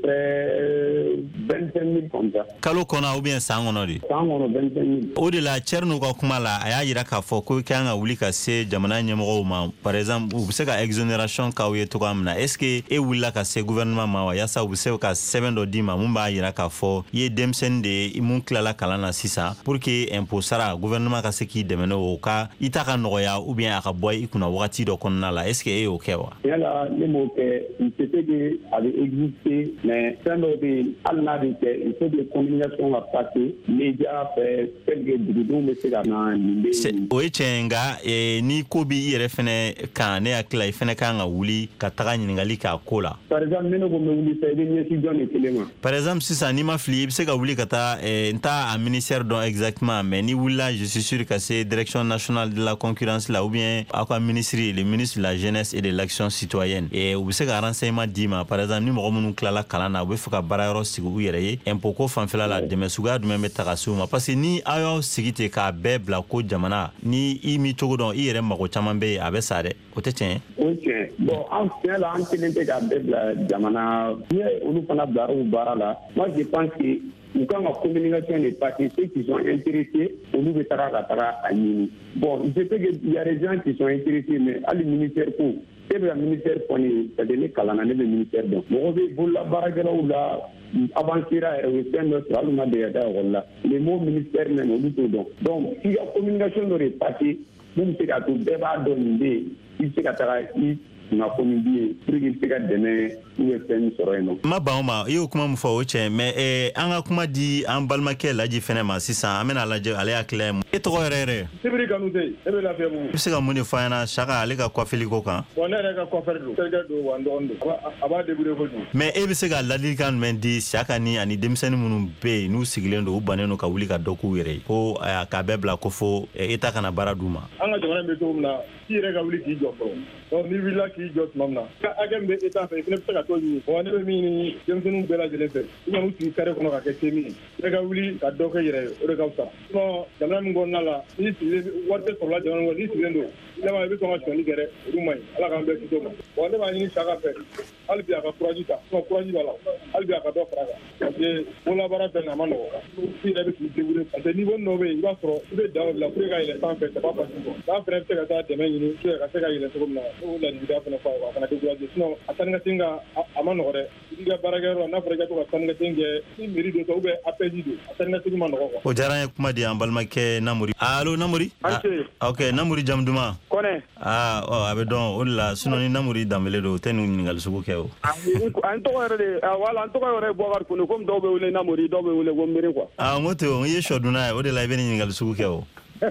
près 25 000 comme ça. Kalo kɔnɔ ou bien san kɔnɔ de? San kɔnɔ 25 000. O de la cɛri n'u ka kuma la a y'a yira k'a fɔ ko i kan ka wuli ka se jamana ɲɛmɔgɔw ma par exemple u bɛ se ka exonération k'aw ye cogoya min na est ce que e wulila ka se gouvernement ma wa yaasa u bɛ se ka sɛbɛn dɔ d'i ma mun b'a yira k'a fɔ i ye denmisɛnnin de ye mun tilala kalan na sisan pour que impôt sara gouvernement ka se k'i dɛmɛ n'o ka i ta ka nɔgɔya ou bien a ka bɔ i kunna wagati dɔ kɔnɔna la est ce que e y'o kɛ wa? Yala ne m'o kɛ il se peut que a bɛ exister mais fɛn dɔw bɛ yen hali n'a bɛ kɛ il faut que communication ka passer média fɛ tel que dugudenw bɛ se ka na nin bɛ yen. O ye tiɲɛ nka ni ko b'i yɛrɛ fɛnɛ kan ne hakili la i fɛnɛ kan ka wuli ka taga ɲininkali k'a ko la. Par exemple ne ko n bɛ wuli sisan i bɛ ɲɛsin jɔn de kelen ma? Par exemple sisan n'i ma fili i bɛ se ka wuli ka taa n t'a a ministère dɔn exactement mais ni wulila je suis sûr ka se direction nationale de la concurrence la ou bien aw ka ministre le ministre de la jeunesse et de l'action citoyenne u bɛ se ka renseignement d'i ma par exemple ni mɔgɔ minnu tilala kalan na u bɛ fɛ ka baara yɔrɔ sigi u yɛrɛ ye impôt ko fanfɛla la dɛmɛ suguya jumɛn bɛ taga se u ma parce que ni aw y'aw sigi ten k'a bɛɛ bila ko jamana ni i mi cogo dɔn i yɛrɛ mago caman bɛ yen a bɛ sa dɛ o tɛ tiɲɛ? O tiɲɛ bon an tiɲɛ la an kelen tɛ k'a bɛɛ bila jamana ni olu fana bilara u baara la moi je pense que u kan ka communication de passer ceux qui sont intéressés olu bɛ taga ka taga a ɲini bon je sais que il y a des gens qui sont intéressés mais hali ministère ko e bɛ ka ministère kɔni c'est à dire ne kalanna ne bɛ ministère dɔn mɔgɔ bɛ bolola baarakɛlaw la avancera yɛrɛ u ye fɛn dɔ sɔrɔ hali ma deli ka taa ekɔli la les mots ministère mɛn olu t'o dɔn donc f'i ka communication dɔ de passer mun bɛ se k'a to bɛɛ b'a dɔn nin bɛ yen i bɛ se ka taga i kunnafoni di ye pour que i bɛ se ka dɛmɛ u ye fɛn min sɔrɔ yen nɔ. Ma ban o ma i y'o kuma min fɔ o tiɲɛ mais an ka kuma di an balimakɛ Laji fɛnɛ ma sisan an bɛna lajɛ ale hakilila ye mun e tɔgɔ yɛrɛ yɛrɛ? Sibiri Kanute e bɛ Lafiyabugu. I bɛ se ka mun de fɔ an ɲɛna Saka ale ka coiffure ko kan? Bon ne yɛrɛ ka coiffeur don terikɛ don wa n dɔgɔnin don a b'a débrouiller kojugu. Mais e bɛ se ka ladilikan jumɛn di Saka ni ani denmisɛnnin minnu bɛ yen n'u sigilen don u bannen don ka wuli ka dɔ k'u yɛrɛ ye ko k'a bɛɛ bila ko fo État kana baara d'u ma? An ka jamana bɛ cogo min na i yɛrɛ ka wuli k'i jɔ fɔlɔ donc n'i wulila k'i jɔ tuma min na ka hakɛ min bɛ État fɛ i fana bɛ se ka t'o ɲini bon ne bɛ min ɲini denmisɛnninw bɛɛ lajɛlen fɛ u kana u sigi carré kɔnɔ ka kɛ temi ye i ka wuli ka dɔ kɛ yɛrɛ ye o de ka fisa sinon jamana min kɔnɔna la n'i sigilen wari tɛ sɔrɔla jamana kɔnɔ n'i sigilen don laban i bɛ sɔn ka sonyali kɛ dɛ olu man ɲi Ala k'an bɛɛ kisi o ma bon ne b'a ɲini Saka fɛ hali bi a ka courage ta sinon courage b'a la hali bi a ka dɔ fara kan parce que bololabaara bɛɛ n'a ma nɔgɔn i yɛrɛ bɛ k'i débrouiller parce que niveau dɔ bɛ yen i b'a sɔrɔ i bɛ dan o de la pour que ka yɛlɛn sanfɛ c'est pas facile quoi n'a fana bɛ se ka taa dɛmɛ ɲini pour que ka se ka yɛlɛn cogo min na n'o ladilikan fana fɔ a kana décourager sinon a taa ni ka segin a ma nɔgɔn dɛ i ka baarakɛyɔrɔ n'a fɔra i ka to ka taa ni ka segin kɛ ni mairie dɔ tɛ ou bien APJ don a taa ni ka segin ma nɔgɔn quoi. O diyara n ye kuma di an balimakɛ Namori. Allo Namori? Ok Namori jamu duman? Kɔnɛ. A bɛ dɔn o de la sinon ni Namori danbele don o tɛ nin ɲininkali sugu kɛ o. An tɔgɔ yɛrɛ de wala an tɔgɔ yɛrɛ ye Bubakari Kone komi dɔw bɛ wele Namori dɔw bɛ wele ko Mbere quoi. N ko ten o i ye sɔ dunna ye o de la i bɛ nin ɲininkali sugu kɛ o.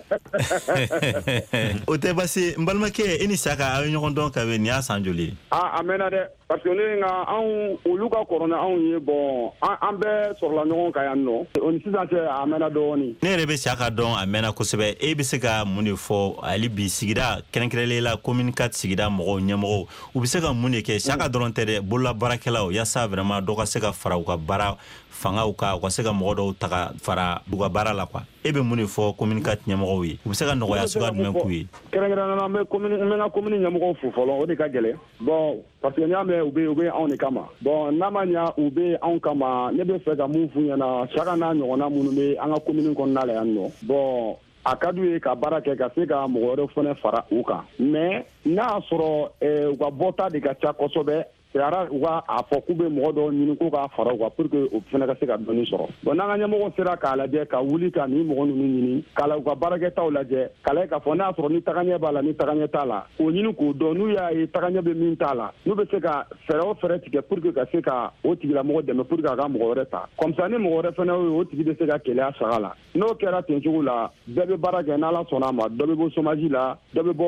O tɛ basi n balimakɛ e ni Saka aw ye ɲɔgɔn dɔn ka bɛn nin y'a san joli ye? A mɛnna dɛ parce que ne nka olu ka kɔrɔ ni anw ye bon an bɛɛ sɔrɔla ɲɔgɔn kan yan nɔ o ni sisan cɛ a mɛnna dɔɔnin. Ne yɛrɛ bɛ Saka dɔn a mɛnna kosɛbɛ e bɛ se ka mun de fɔ hali bi sigida kɛrɛnkɛrɛnlen la commune 4 sigida mɔgɔw ɲɛmɔgɔw u bɛ se ka mun de kɛ Saka dɔrɔn tɛ dɛ bololabaarakɛlaw yaasa vraiment dɔ ka se ka fara u ka baara fangaw kan u ka se ka mɔgɔ dɔw ta ka fara u ka baara la quoi e bɛ mun de fɔ commune 4 ɲɛmɔgɔw ye u bɛ se ka nɔgɔya suguya jumɛn k'u ye? Kɛrɛnkɛrɛnnenya la n bɛ ka commune ɲɛmɔgɔw fo fɔlɔ o de ka gɛlɛn bon parce que n'i y'a mɛn u bɛ anw de kama bon n'a ma ɲa u bɛ anw kama ne bɛ fɛ ka mun f'u ɲɛna Saka n'a ɲɔgɔnna minnu bɛ an ka commune kɔnɔna la yan nɔ bon a ka d'u ye ka baara kɛ ka se ka mɔgɔ wɛrɛ fana fara u kan mais n'a y'a sɔrɔ u ka bɔta de ka ca kosɛbɛ sara u ka a fɔ k'u bɛ mɔgɔ dɔw ɲini k'u k'a fara u kan pour que o fana ka se ka dɔnni sɔrɔ bon n'an ka ɲɛmɔgɔ sera k'a lajɛ ka wuli ka nin mɔgɔ ninnu ɲini k'a u ka baarakɛtaw lajɛ k'a lajɛ k'a fɔ n'a y'a sɔrɔ ni tagaɲɛ b'a la ni tagaɲɛ t'a la k'o ɲini k'o dɔn n'u y'a ye tagaɲɛ bɛ min t'a la n'u bɛ se ka fɛɛrɛ o fɛɛrɛ tigɛ pour que ka se ka o tigilamɔgɔ dɛmɛ pour que a ka mɔgɔ wɛrɛ ta comme ça ni mɔgɔ wɛrɛ fana o tigi bɛ se ka keleya saga la n'o kɛra ten cogo la bɛɛ bɛ baara kɛ n'Ala sɔnna a ma dɔ bɛ bɔ chômage la dɔ bɛ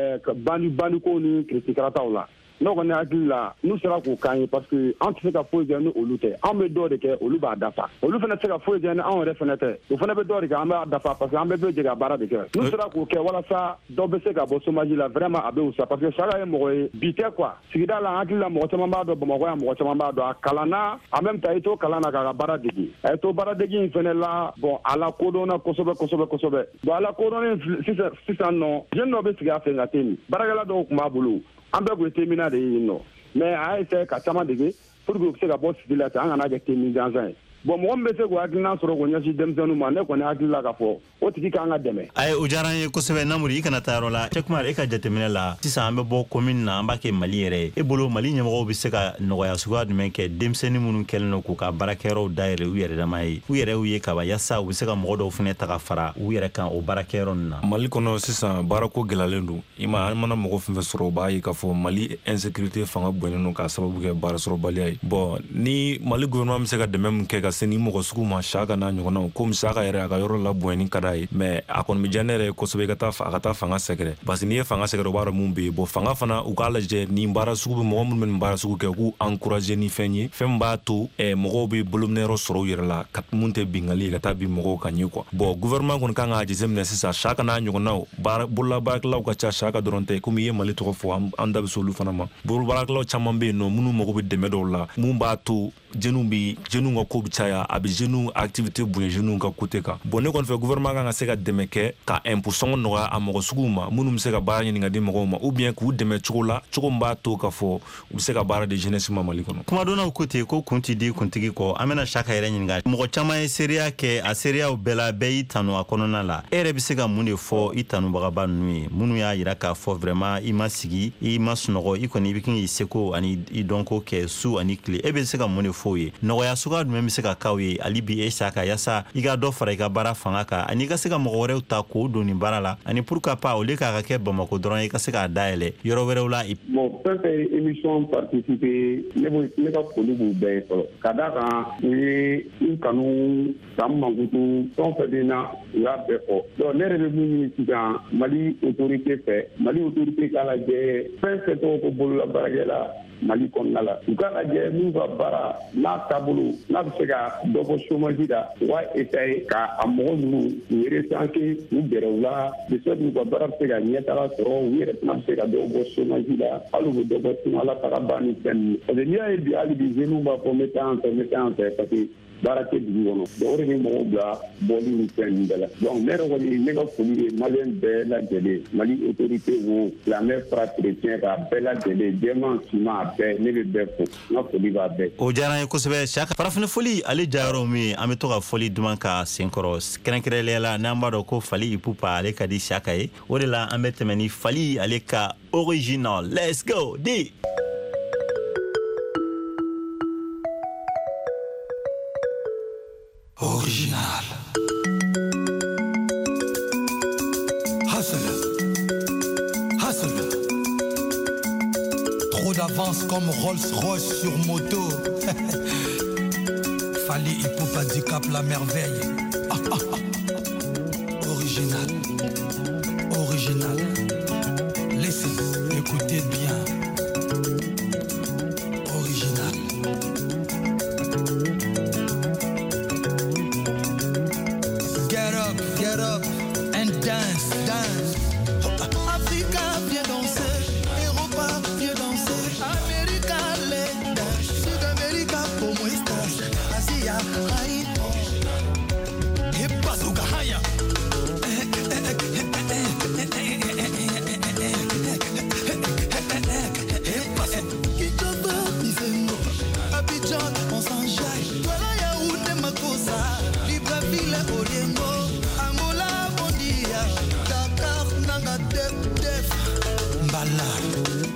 bɔ bandikow ni kiritikarataw la n'o kɔni hakili la n'u sera k'o k'an ye parce que an tɛ se ka foyi kɛ ni olu tɛ an bɛ dɔ de kɛ olu b'a dafa olu fana tɛ se ka foyi kɛ ni anw yɛrɛ fana tɛ o fana bɛ dɔ de kɛ an b'a dafa parce que an bɛɛ bɛ jɛ ka baara de kɛ n'u sera k'o kɛ walasa dɔ bɛ se ka bɔ chômage la vraiment a bɛ wusa parce que Saka ye mɔgɔ ye bi tɛ quoi sigida la an hakili la mɔgɔ caman b'a dɔn Bamakɔ yan mɔgɔ caman b'a dɔn a kalanna en même temps a ye to kalan na k'a ka baara degi a ye to baara degi in fana la bon a la kodɔnna kosɛbɛ bon a la kodɔnnen sisan nɔ jeune dɔ bɛ sigi a fɛ nka tɛ nin baarakɛla dɔw tun b'a bolo an bɛɛ tun ye temina de ye yen nɔ mais a y'a essayé ka caman dege pour que u bɛ se ka bɔ sigi la ten an kana kɛ temi gansan ye bon mɔgɔ min bɛ se k'o hakilina sɔrɔ k'o ɲɛsin denmisɛnninw ma ne kɔni hakili la k'a fɔ o tigi k'an ka dɛmɛ. ayi o diyara n ye kosɛbɛ Namori i kana taa yɔrɔ la Cɛkuma e ka jateminɛ la sisan an bɛ bɔ commune na an b'a kɛ Mali yɛrɛ ye e bolo Mali ɲɛmɔgɔw bɛ se ka nɔgɔya suguya jumɛn kɛ denmisɛnnin minnu kɛlen don k'u ka baarakɛyɔrɔw dayɛlɛ u yɛrɛ dama ye u yɛrɛ y'u ye ka ban yasa u bɛ se ka mɔgɔ dɔw fana ta ka fara u yɛrɛ kan o baarakɛyɔrɔ ninnu na. Mali kɔnɔ sisan baarako gɛlɛyalen don i ma an mana mɔgɔ fɛn fɛn sɔrɔ u b'a ye k'a fɔ Mali insécurité fanga bonyalen don k'a sababu kɛ baarasɔrɔbaliya ye bon ni Mali gouvernement bɛ se ka dɛmɛ min kɛ ka se ni mɔgɔ sugu ma Saka n'a ɲɔgɔnnaw komi Saka yɛrɛ a ka yɔrɔ la bonyani ka d'a ye mais a kɔni bɛ diya ne yɛrɛ ye kosɛbɛ a ka taa fanga sɛgɛrɛ parce que n'i ye fanga sɛgɛrɛ o b'a dɔn mun bɛ yen bon fanga fana u k'a lajɛ nin baara sugu bɛ mɔgɔ minnu bɛ nin baara sugu kɛ k'u encourager ni fɛn ye fɛn min b'a to mɔgɔw bɛ bolominɛyɔrɔ sɔrɔ u yɛrɛ la ka mun tɛ bingali ye ka taa bin mɔgɔw kan ɲɛ quoi bon gouvernement kɔni kan k'a jateminɛ sisan Saka n'a ɲɔgɔnnaw bololabaarakɛlaw ka ca Saka dɔrɔn tɛ komi i ye Mali tɔgɔ fɔ an da bɛ se olu fana ma bololabaarakɛlaw caman bɛ yen nɔ minnu mago bɛ dɛmɛ dɔw la mun b'a to jeunes ka ko bɛ caya a bɛ jeunes activité bonya jeunes ka côté kan bon ne kɔni fɛ gouvernement kan ka se ka dɛmɛ kɛ ka impôt sɔngɔ nɔgɔya a mɔgɔ suguw ma minnu bɛ se ka baara ɲini ka di mɔgɔw ma ou bien k'u dɛmɛ cogo min b'a to k'a fɔ u bɛ se ka baara di jeunesse ma Mali kɔnɔ. kumadɔnnaw ko ten ko kun tɛ di kuntigi kɔ an bɛna Saka yɛrɛ ɲininka mɔgɔ caman ye seereya kɛ a seereyaw bɛɛ la bɛɛ y'i tanu a kɔnɔna la e yɛrɛ bɛ se ka mun de fɔ i tanubagaba ninnu ye minnu y'a jira k'a fɔ vraiment i ma sigi i ma sunɔgɔ i kɔni i bɛ k'i seko ani i dɔnko kɛ su ani tile e bɛ se ka mun de fɔ o ye nɔgɔya suguya jumɛn bɛ se ka k'aw ye hali bi e Saka yasa i ka dɔ fara i ka baara fanga kan ani i ka se ka mɔgɔ wɛrɛw ta k'o don nin baara la ani pourquoi pas au lieu k'a ka kɛ Bamako dɔrɔn i ka se k'a dayɛlɛ yɔrɔ wɛrɛw la. bon fɛn fɛn émission participer ne ka foli b'u bɛɛ ye fɔlɔ ka d'a kan u ye n kanu k'an mankutu fɛn fɛn bɛ na u y'a bɛɛ fɔ donc ne yɛrɛ bɛ mun ɲini sisan Mali autorité fɛ Mali autorité k'a lajɛ fɛn fɛn tɔgɔ ko bololabaarakɛla Mali kɔnɔna la u k'a lajɛ n'u ka baara n'a taabolo n'a bɛ se ka dɔ bɔ chômage la u b'a essayer ka a mɔgɔ ninnu u recenser u gɛrɛ u la de sorte que u ka baara bɛ se ka ɲɛtaga sɔrɔ u yɛrɛ fana bɛ se ka dɔ bɔ chômage la hali u bɛ dɔ bɔ tunga taga ban ni fɛn ninnu parce que n'i y'a ye bi hali bi jeunes b'a fɔ n bɛ taa an fɛ parce que baara tɛ dugu kɔnɔ donc o de bɛ mɔgɔw bila bɔli ni fɛn ninnu bɛɛ la donc ne yɛrɛ kɔni ne ka foli ye maliyɛn bɛɛ lajɛlen Mali autorité wo silamɛ fara chrétien k'a bɛɛ lajɛlen jɛman siman a bɛɛ ne bɛ bɛɛ fo n ka foli b'a bɛɛ. o diyara n ye kosɛbɛ Saka farafin foli ale jayɔrɔ min ye an bɛ to ka foli duman ka senkɔrɔ kɛrɛnkɛrɛnnenya la n'an b'a dɔn ko Fali Ipupa ale ka di Saka ye o de la an bɛ tɛmɛ ni Fali ale ka original let's go di. Original. Hustle. Trop d'avance comme Rolls-Royce sur moto. Fali Ipupa du Cap la merveille. Original. Laissez, écoutez bien. Get up and dance. Africa, viens danser. Europa, viens danser. America, let's dance. Sud-America, como estás? Asia, ahí. Et bazooka, haya. Ballade.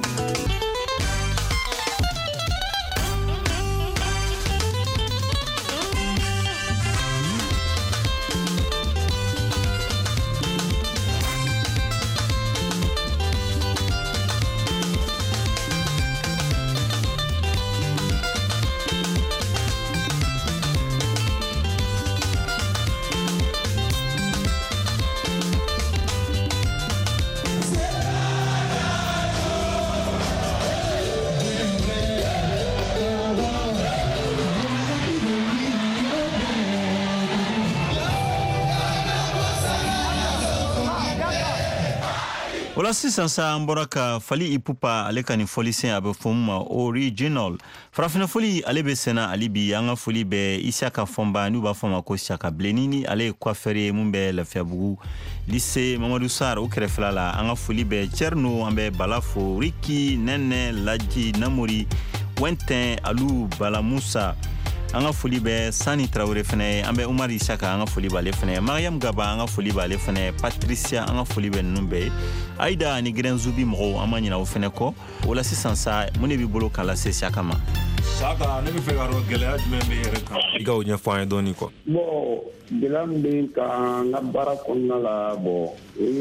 Wala sisan sa an bɔra ka Fally Ipupa ale ka nin fɔlisen a bɛ fɔ mun ma original farafina fɔli ale bɛ sɛnɛ ali bi an ka foli bɛ Isaka Fɔnba n'u b'a fɔ ma ko Saka Bilenni ale ye coiffeur ye mun bɛ Lafiyabugu lycée Mamadou Sarr o kɛrɛfɛla la an ka foli bɛ Tcherno an bɛ Bala fo Riki Nɛnɛ Laji Namori Wɛntɛn Alu Bala Musa an ka foli bɛ Sani Traoré fɛnɛ an bɛ Umar Isaka an ka foli b'ale fɛnɛ Mariam Gaba an ka foli b'ale fɛnɛ Patricia an ka foli bɛ ninnu bɛɛ Aïda ani Grenzubi mɔgɔw an ma ɲina o fɛnɛ kɔ o la sisan sa mun de b'i bolo k'a lase Saka ma Saka ne bɛ fɛ ka dɔn gɛlɛya jumɛn bɛ yɛrɛ kan i ka o ɲɛfɔ an ye dɔɔni kɔ bon gɛlɛya min bɛ kan n ka baara kɔnɔna la bon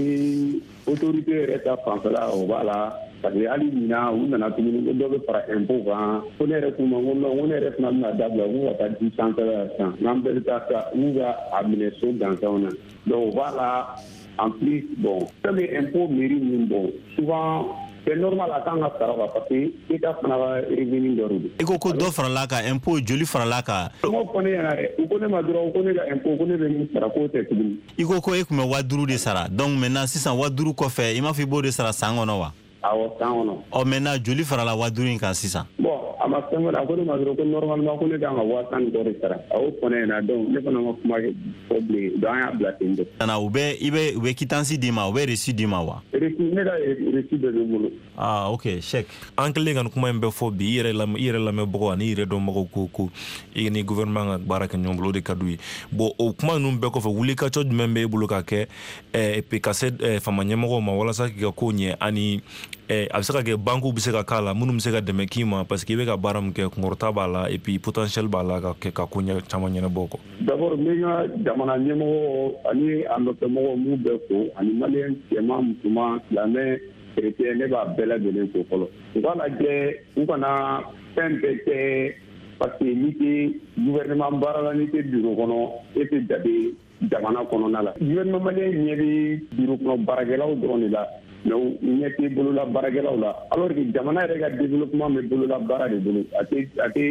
autorité yɛrɛ ta fanfɛla o b'a la parce que hali ɲina u nana tuguni ko dɔ bɛ fara impôt kan ko ne yɛrɛ k'u ma ko non ko ne yɛrɛ fana bɛna dabila k'u ka taa di sanfɛla la sisan n'an bɛɛ bɛ taa n'u ka a minɛ so gansanw na donc o b'a la en plus bon fɛn bɛ impôt mairie min bon souvent c'est normal a kan ka sara quoi parce que État fana ka revenu dɔ de don. I ko dɔ farala kan impôt joli farala kan. Mɔgɔw fɔ ne ɲɛna dɛ u ko ne ma dɔrɔn ko ne ka impôt ko ne bɛ min sara k'o tɛ tuguni. I ko e tun bɛ 5000 de sara donc maintenant sisan 5000 kɔfɛ i m'a fɔ i b'o de sara san kɔnɔ wa. Awɔ san kɔnɔ. Ɔ maintenant joli farala 5000 in kan sisan. Bon a ma fɛn wɛrɛ a ko ne ma dɔrɔn ko normalement ko ne kan ka 5000 dɔ de sara a y'o fɔ ne ɲɛna donc ne fana ma kuma fɔ bilen donc an y'a bila ten de. u bɛ quittance d'i ma u bɛ reçu d'i ma wa. Reçu ne ka reçu bɛ ne bolo. Ah ok chèque. An kɛlen ka kuma in bɛɛ fɔ bi i yɛrɛ lamɛnbagaw ani i yɛrɛ dɔnbagaw ko i ni gouvernement ka baara kɛ ɲɔgɔn bolo o de ka d'u ye bon o kuma ninnu bɛɛ kɔfɛ wulikajɔ jumɛn bɛ e bolo ka kɛ ka se fama ɲɛmɔgɔw ma walasa k'i ka ko ɲɛ ani a bɛ se ka kɛ banques bɛ se ka k'a la minnu bɛ se ka dɛmɛ k'i ma parce que i bɛ ka baara min kɛ kunkɔrɔta b'a la et puis potentiel b'a la ka kɛ ka ko caman ɲɛnabɔ kɔ. D'abord n bɛ n ka jamana ɲɛmɔgɔw ani a nɔfɛmɔgɔw m'u bɛɛ fo ani maliyɛn cɛman musoman silamɛ chrétien ne b'a bɛɛ lajɛlen fo fɔlɔ u k'a lajɛ u kana fɛn bɛɛ kɛ parce que n'i tɛ gouvernement baara la n'i tɛ bureau kɔnɔ e tɛ jate jamana kɔnɔna la gouvernement maliyɛn ɲɛ bɛ bureau kɔnɔ baarakɛlaw dɔrɔn de la mais ɲɛ tɛ bolola baarakɛlaw la alors que jamana yɛrɛ ka développement bɛ bolola baara de bolo a tɛ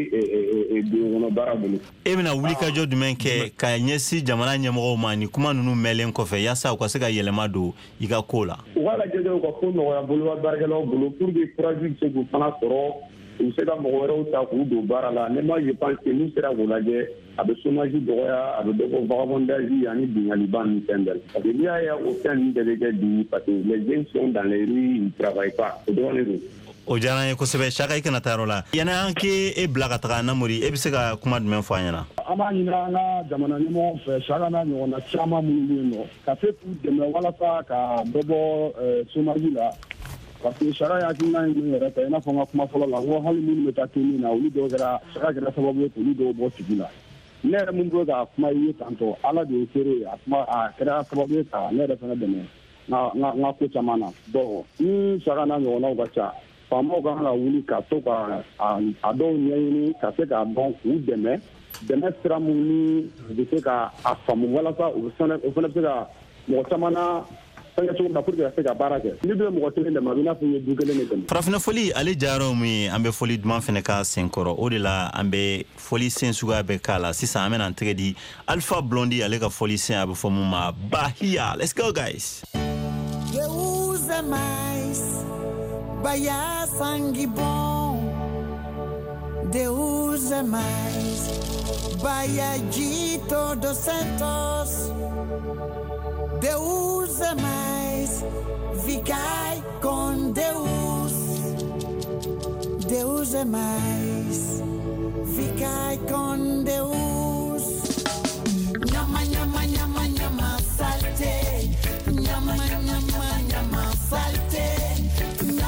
bureau kɔnɔ baara bolo. E bɛna wulikajɔ jumɛn kɛ ka ɲɛsin jamana ɲɛmɔgɔw ma ni kuma ninnu mɛnlen kɔfɛ yaasa u ka se ka yɛlɛma don i ka ko la. U k'a lajɛ dɔrɔn u ka ko nɔgɔya bolola baarakɛlaw bolo pour que courage bɛ se k'u fana sɔrɔ u bɛ se ka mɔgɔ wɛrɛw ta k'u don baara la ne ma je pense que n'u sera k'u lajɛ a bɛ chômage dɔgɔya a bɛ dɔ bɔ vagabondage ani binkaliba ni fɛn bɛɛ parce que n'i y'a ye o fɛn ninnu bɛɛ bɛ kɛ bi parce que les jeunes sont dans les rues ils ne travaillent pas o dɔrɔn de don. O diyara n ye kosɛbɛ Saka i kana taa yɔrɔ la yanni an k'e bila ka taga Namori e bɛ se ka kuma jumɛn fɔ an ɲɛna. An b'a ɲini an ka jamana ɲɛmɔgɔw fɛ Saka n'a ɲɔgɔnna caman minnu bɛ yen nɔ ka se k'u dɛmɛ walasa ka dɔ bɔ chômage la parce que Saka hakilina ye min yɛrɛ ta i n'a fɔ n ka kuma fɔlɔ la n ko hali minnu bɛ taa tenni na olu dɔw kɛra Saka kɛra sababu ye k'olu dɔw bɔ sigi la ne yɛrɛ mun bɛ ka kuma i ye tantɔ Ala de ye seere ye a kɛra sababu ye ka ne yɛrɛ fana dɛmɛ n ka ko caman na donc ni Saka n'a ɲɔgɔnnaw ka ca faamaw kan ka wuli ka to ka a dɔw ɲɛɲini ka se k'a dɔn k'u dɛmɛ sira min ni u bɛ se ka a faamu walasa o fana bɛ se ka mɔgɔ caman na fɛnkɛ cogo min na pour que ka se ka baara kɛ ni bɛ mɔgɔ kelen dɛmɛ a bɛ i n'a fɔ i ye du kelen de dɛmɛ. Farafina fɔli ale jayɔrɔ min ye an bɛ fɔli duman fana ka senkɔrɔ o de la an bɛ fɔli sen suguya bɛɛ k'a la sisan an bɛna an tɛgɛ di Alpha Blondy ale ka fɔli sen a bɛ fɔ mun ma Bahia. Let's go guys. Bahia sangue bom, Deus é mais. Bahia de todos santos, Deus é mais. Ficai com Deus, Deus é mais. Ficai com Deus. Nhama, nhama, nhama, nhama, salte. Nhama, nhama, nhama, salte.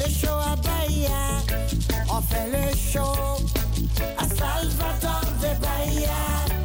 le show à Bahia. On fait le show à Salvador de Bahia.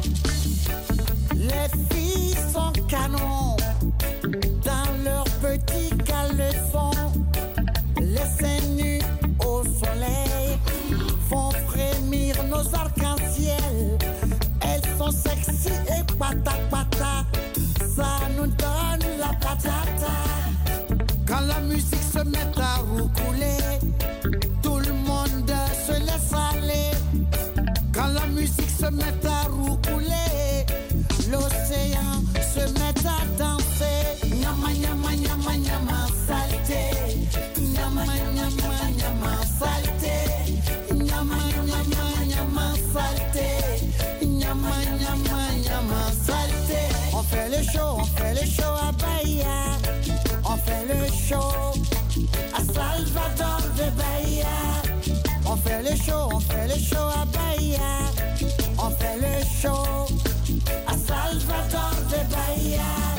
Les filles sont canons dans leur petit caleçon. Les seins nus au soleil font frémir nos arcs-en-ciel. Elles sont sexy et pata, ça nous donne la patata. Quand la musique se met à roucouler, tout le monde se laisse aller. Quand la musique se met à roucouler, l'océan se met à danser. Nyama, nyama, nyama, nyama, saleté. Nyama, nyama, nyama, saleté. Nyama, nyama, nyama, saleté. Nyama, nyama, nyama, saleté. On fait le show à Bahia. On fait le show à Salvador de Bahia. On fait le show à Bahia. On fait le show à Salvador de Bahia.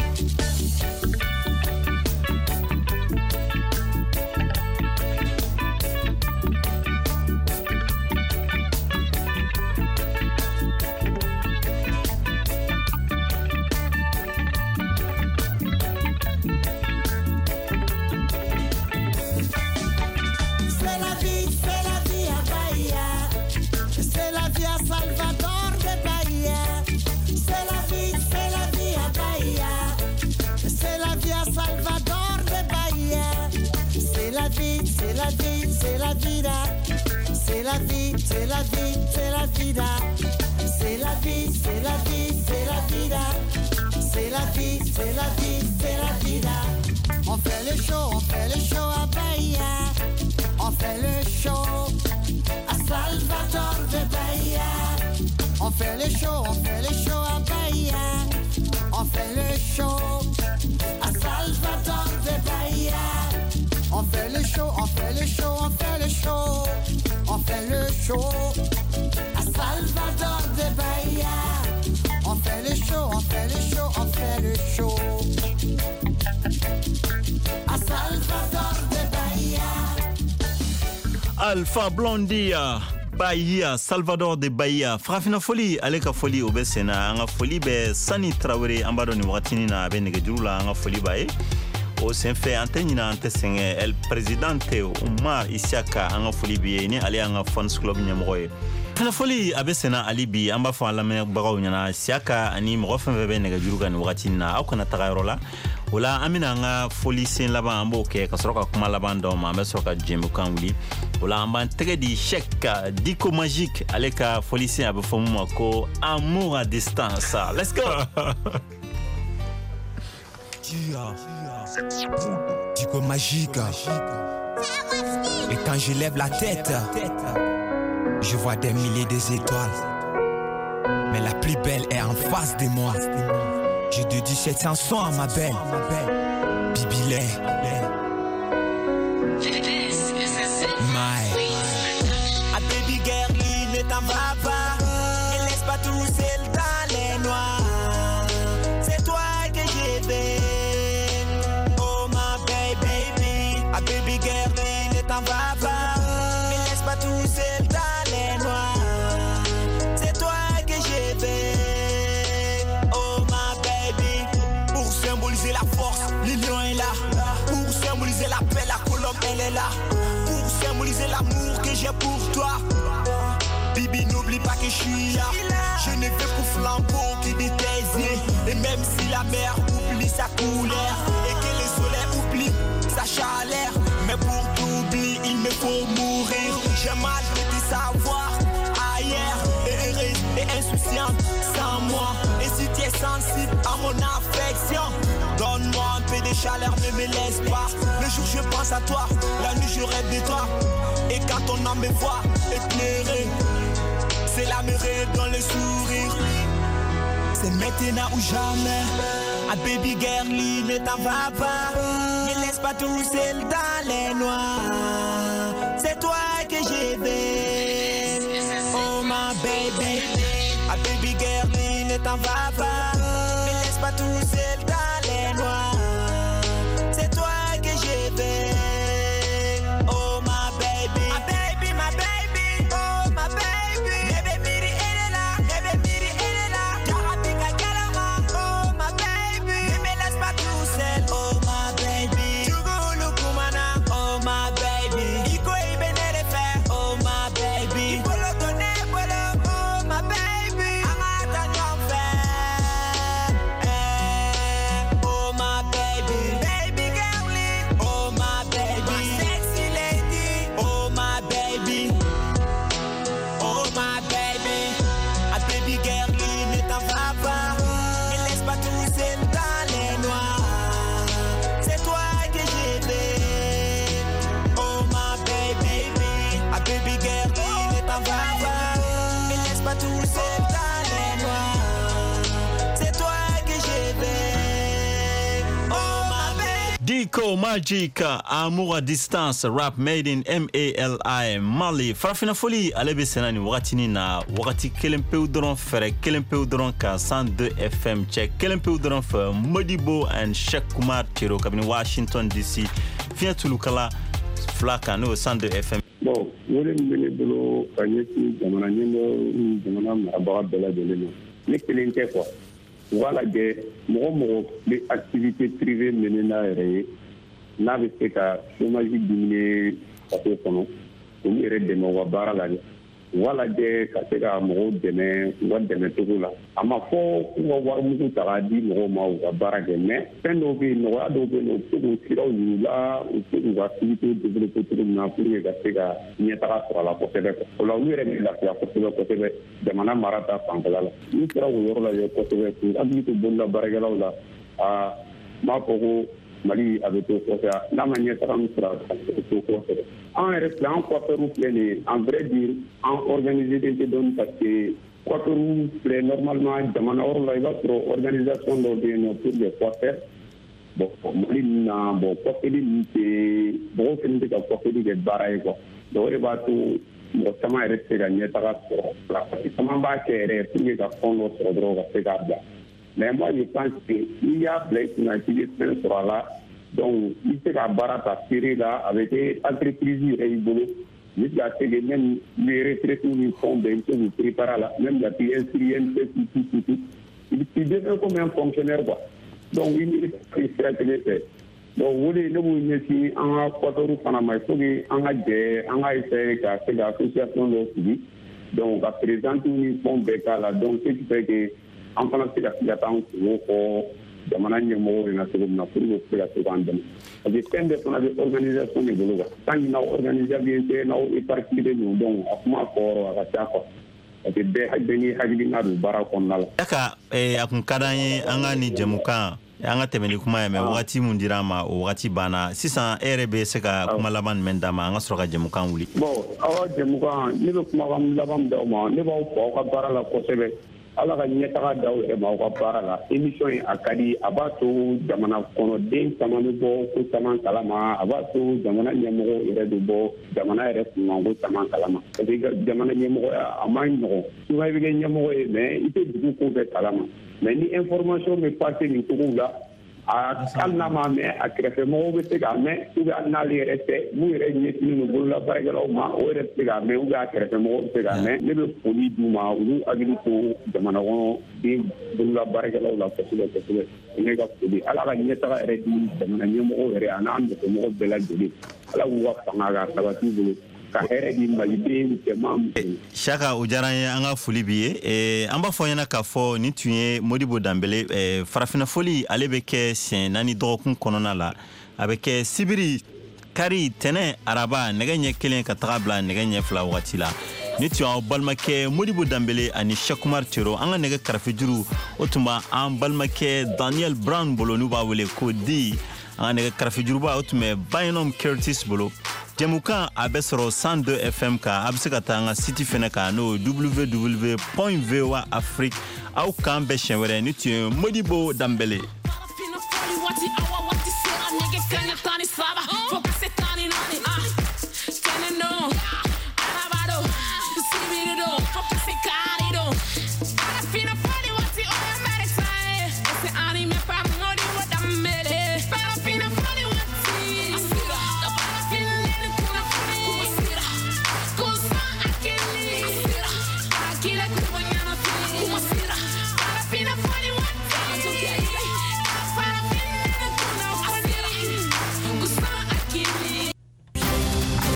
Salvador de Bahia, c'est la vie à Bahia, c'est la vie à Salvador de Bahia, c'est la vie, c'est la vie, c'est la vida, c'est la vie, c'est la vie, c'est la vida, c'est la vie, c'est la vie, c'est la vida, c'est la vie, c'est la vie, c'est la vida. On fait le show à Bahia, on fait le show à Salvador de Bahia. On fait le show à Bahia. On fait le show à Salvador de Bahia. On fait le show à Salvador de Bahia. On fait le show à Salvador de Bahia. Alpha Blondia Bahia, Salvador de Bahia. Frafina foli, aleka foli obesena, anga foli be Sani Traoré ambado ni wakini na benege jurula anga foli bae. O senfe antenina antesenge el presidente Umar Isiaka anga foli biye ni ali anga fans club nyamoye. Frafina foli abesena alibi amba fa lamene bagaw nyana Isiaka ani mo fa benege juruga ni wakini na akona tagarola. Wala amina nga foli sen laba ambo ke kasroka kuma laban do ma mesoka jemu kanwuli wala amba tege di chèque dico magique aleka foli sen abo fomu ko amour à distance. Let's go. Dico magique. Et quand je lève la tête, je vois des milliers d'étoiles. Mais la plus belle est en face de moi. Je dédie cette chanson à ma belle Bibilé. A baby girl, ne t'en va pas. Ne laisse pas tout seul dans les noirs. C'est toi que je veux. Oh my baby. A baby girl, ne t'en va pas. Ne laisse pas tout seul dans les noirs. C'est toi que je veux. Oh my baby. Pour symboliser la force, le lion est là. Pour symboliser la paix, la colombe elle est là. Pour symboliser l'amour que j'ai pour toi. Bibi, n'oublie pas que je suis là. Je ne veux pour flambeau qui dit tes yeux. Et même si la mer oublie sa couleur et que le soleil oublie sa chaleur, mais pour t'oublier il me faut mourir. J'ai mal de te savoir ailleurs et heureuse et insouciante sans moi. Et si tu es sensible à mon affection, donne-moi un peu de chaleur, ne me laisse pas. Le jour je pense à toi, la nuit je rêve de toi. Et quand ton âme me voit éclairer, c'est la merveille dans le sourire. C'est maintenant ou jamais. A baby girl, ne t'en va pas. Ne laisse pas tout seul dans les noirs. C'est toi que je veux. Oh my baby. A baby girl, ne t'en va pas. Ne laisse pas tout seul dans les noirs. C'est toi que je veux. Oh Rico Magic, amour à distance, rap made in MALI, Mali. Farafina Foli, alebe senani wakatini na wakati kelempe udron fere, kelempe udron ka 102 FM check, kelempe udron fe Modibo and Sheikh Kumar Chiro kabini Washington DC. Fia tulukala flaka no 102 FM. Bon, wole mbele bolo kanyeti jamana nyemo jamana maraba bela deleno. Ne kelente quoi. Voilà des les activités privées menées na yɛrɛ n'a bɛ se ka chômage diminuer faso kɔnɔ olu yɛrɛ dɛmɛ u ka baara la dɛ wala de ka se ka mɔgɔw dɛmɛ u ka dɛmɛ cogo la a ma fɔ k'u ka warimugu ta k'a di mɔgɔw ma u ka baara kɛ mais fɛn dɔw bɛ yen nɔgɔya dɔw bɛ yen nɔ u bɛ se k'u siraw ɲini la u bɛ se k'u ka activité développer cogo min na pour que ka se ka ɲɛtaga sɔrɔ a la kosɛbɛ o la olu yɛrɛ bɛ lafiya kosɛbɛ jamana mara ta fanfɛla la n'u sera o yɔrɔ lajɛ kosɛbɛ k'u hakili to bolola baarakɛlaw la n b'a fɔ ko Mali a bɛ to kɔfɛ n'a ma ɲɛtaga min sɔrɔ a bɛ to kɔfɛ an yɛrɛ filɛ an coiffeurs filɛ nin ye en vrai dire an organisé tɛ dɔɔnin parce que coiffeurs filɛ normalement jamana yɔrɔ la i b'a sɔrɔ organisation dɔw bɛ yen nɔ pour les coiffeurs bon Mali ninnu na bon coifferie ninnu tɛ mɔgɔw fana tɛ ka coifferie kɛ baara ye quoi donc o de b'a to mɔgɔ caman yɛrɛ tɛ se ka ɲɛtaga sɔrɔ parce que caman b'a kɛ yɛrɛ pour que ka fɛn dɔ sɔrɔ dɔrɔn ka se k'a bila. Mais moi, je pense que il y a plein d'activités sur là. Donc, il faut que Barat a tiré là avec des entreprises rigoureuses. Il y a même les retraités qui font des choses qui préparent là. Même la PSI, tout. Il devient comme un fonctionnaire. Donc, il est très. Donc, vous voulez nous ici en Quatorou Panama, il faut qu'on a essayé de faire l'association de suivi. Donc, à présent, nous font des cas là. Donc, ce qui fait que en fana se ka sika t'an kungo fɔ jamana ɲɛmɔgɔw ɲɛna cogo min na pour que se ka se k'an dɛmɛ parce que fɛn bɛɛ fana bɛ organisation de bolo quoi tant que n'aw organisé bien tɛ n'aw éparpillé don donc a kuma fɔyɔrɔ a ka ca quoi parce que bɛɛ ni hakilina don baara kɔnɔna la. Yaka a kun ka d'an ye an ka nin jɛmukan an ka tɛmɛ ni kuma ye mais wagati mun dira an ma o wagati banna sisan e yɛrɛ bɛ se ka kuma laban jumɛn d'a ma an ka sɔrɔ ka jɛmukan wuli. Bon aw ka jɛmukan ne bɛ kumakan laban min d'aw ma ne b'aw fɔ aw ka baara la kosɛbɛ. Ala ka ɲɛtaga d'aw yɛrɛ ma aw ka baara la émission in a ka di a b'a to jamana kɔnɔden caman bɛ bɔ ko caman kalama a b'a to jamana ɲɛmɔgɔ yɛrɛ bɛ bɔ jamana yɛrɛ kunkanko caman kalama parce que jamana ɲɛmɔgɔya a man nɔgɔn souvent i bɛ kɛ ɲɛmɔgɔ ye mais i tɛ dugu ko bɛɛ kalama mais ni information bɛ passer nin cogow la hali n'a ma mɛn a kɛrɛfɛmɔgɔw bɛ se k'a mɛn ou bien hali n'ale yɛrɛ tɛ mun yɛrɛ ɲɛsinnen don bolola baarakɛlaw ma o yɛrɛ bɛ se k'a mɛn ou bien a kɛrɛfɛmɔgɔw bɛ se k'a mɛn ne bɛ foli d'u ma olu hakili to jamana kɔnɔ den bolola baarakɛlaw la kosɛbɛ ne ka foli ala ka ɲɛtaga yɛrɛ di jamana ɲɛmɔgɔw yɛrɛ a n'a nɔgɔmɔgɔw bɛɛ lajɛlen ala k'u ka fanga ka sabati bolo. Shaka o diyara an ye an ka foli bi ye an b'a fɔ ɲɛna k'a fɔ nin tun ye Modibo Danbele farafina foli ale bɛ kɛ siɲɛ 4 dɔgɔkun kɔnɔna la a bɛ kɛ sibiri kari tɛnɛ araba nɛgɛ ɲɛ 1 ka taga bila nɛgɛ ɲɛ 2 wagati la ni tun y'aw balimakɛ Modibo Danbele ani Sheikh Kumar Chero an ka nɛgɛ karafe juru o tun b'a an balimakɛ Daniel Brown bolo n'u b'a wele ko di an ka nɛgɛ karafe juruba o tun bɛ Bynum Curtis bolo. Jɛmukan a bɛ sɔrɔ 102 FM kan a bɛ se ka taa an ka site fɛnɛ kan n'o www.voaafrique aw kan bɛɛ siɲɛ wɛrɛ ni tun ye Modibo Danbele.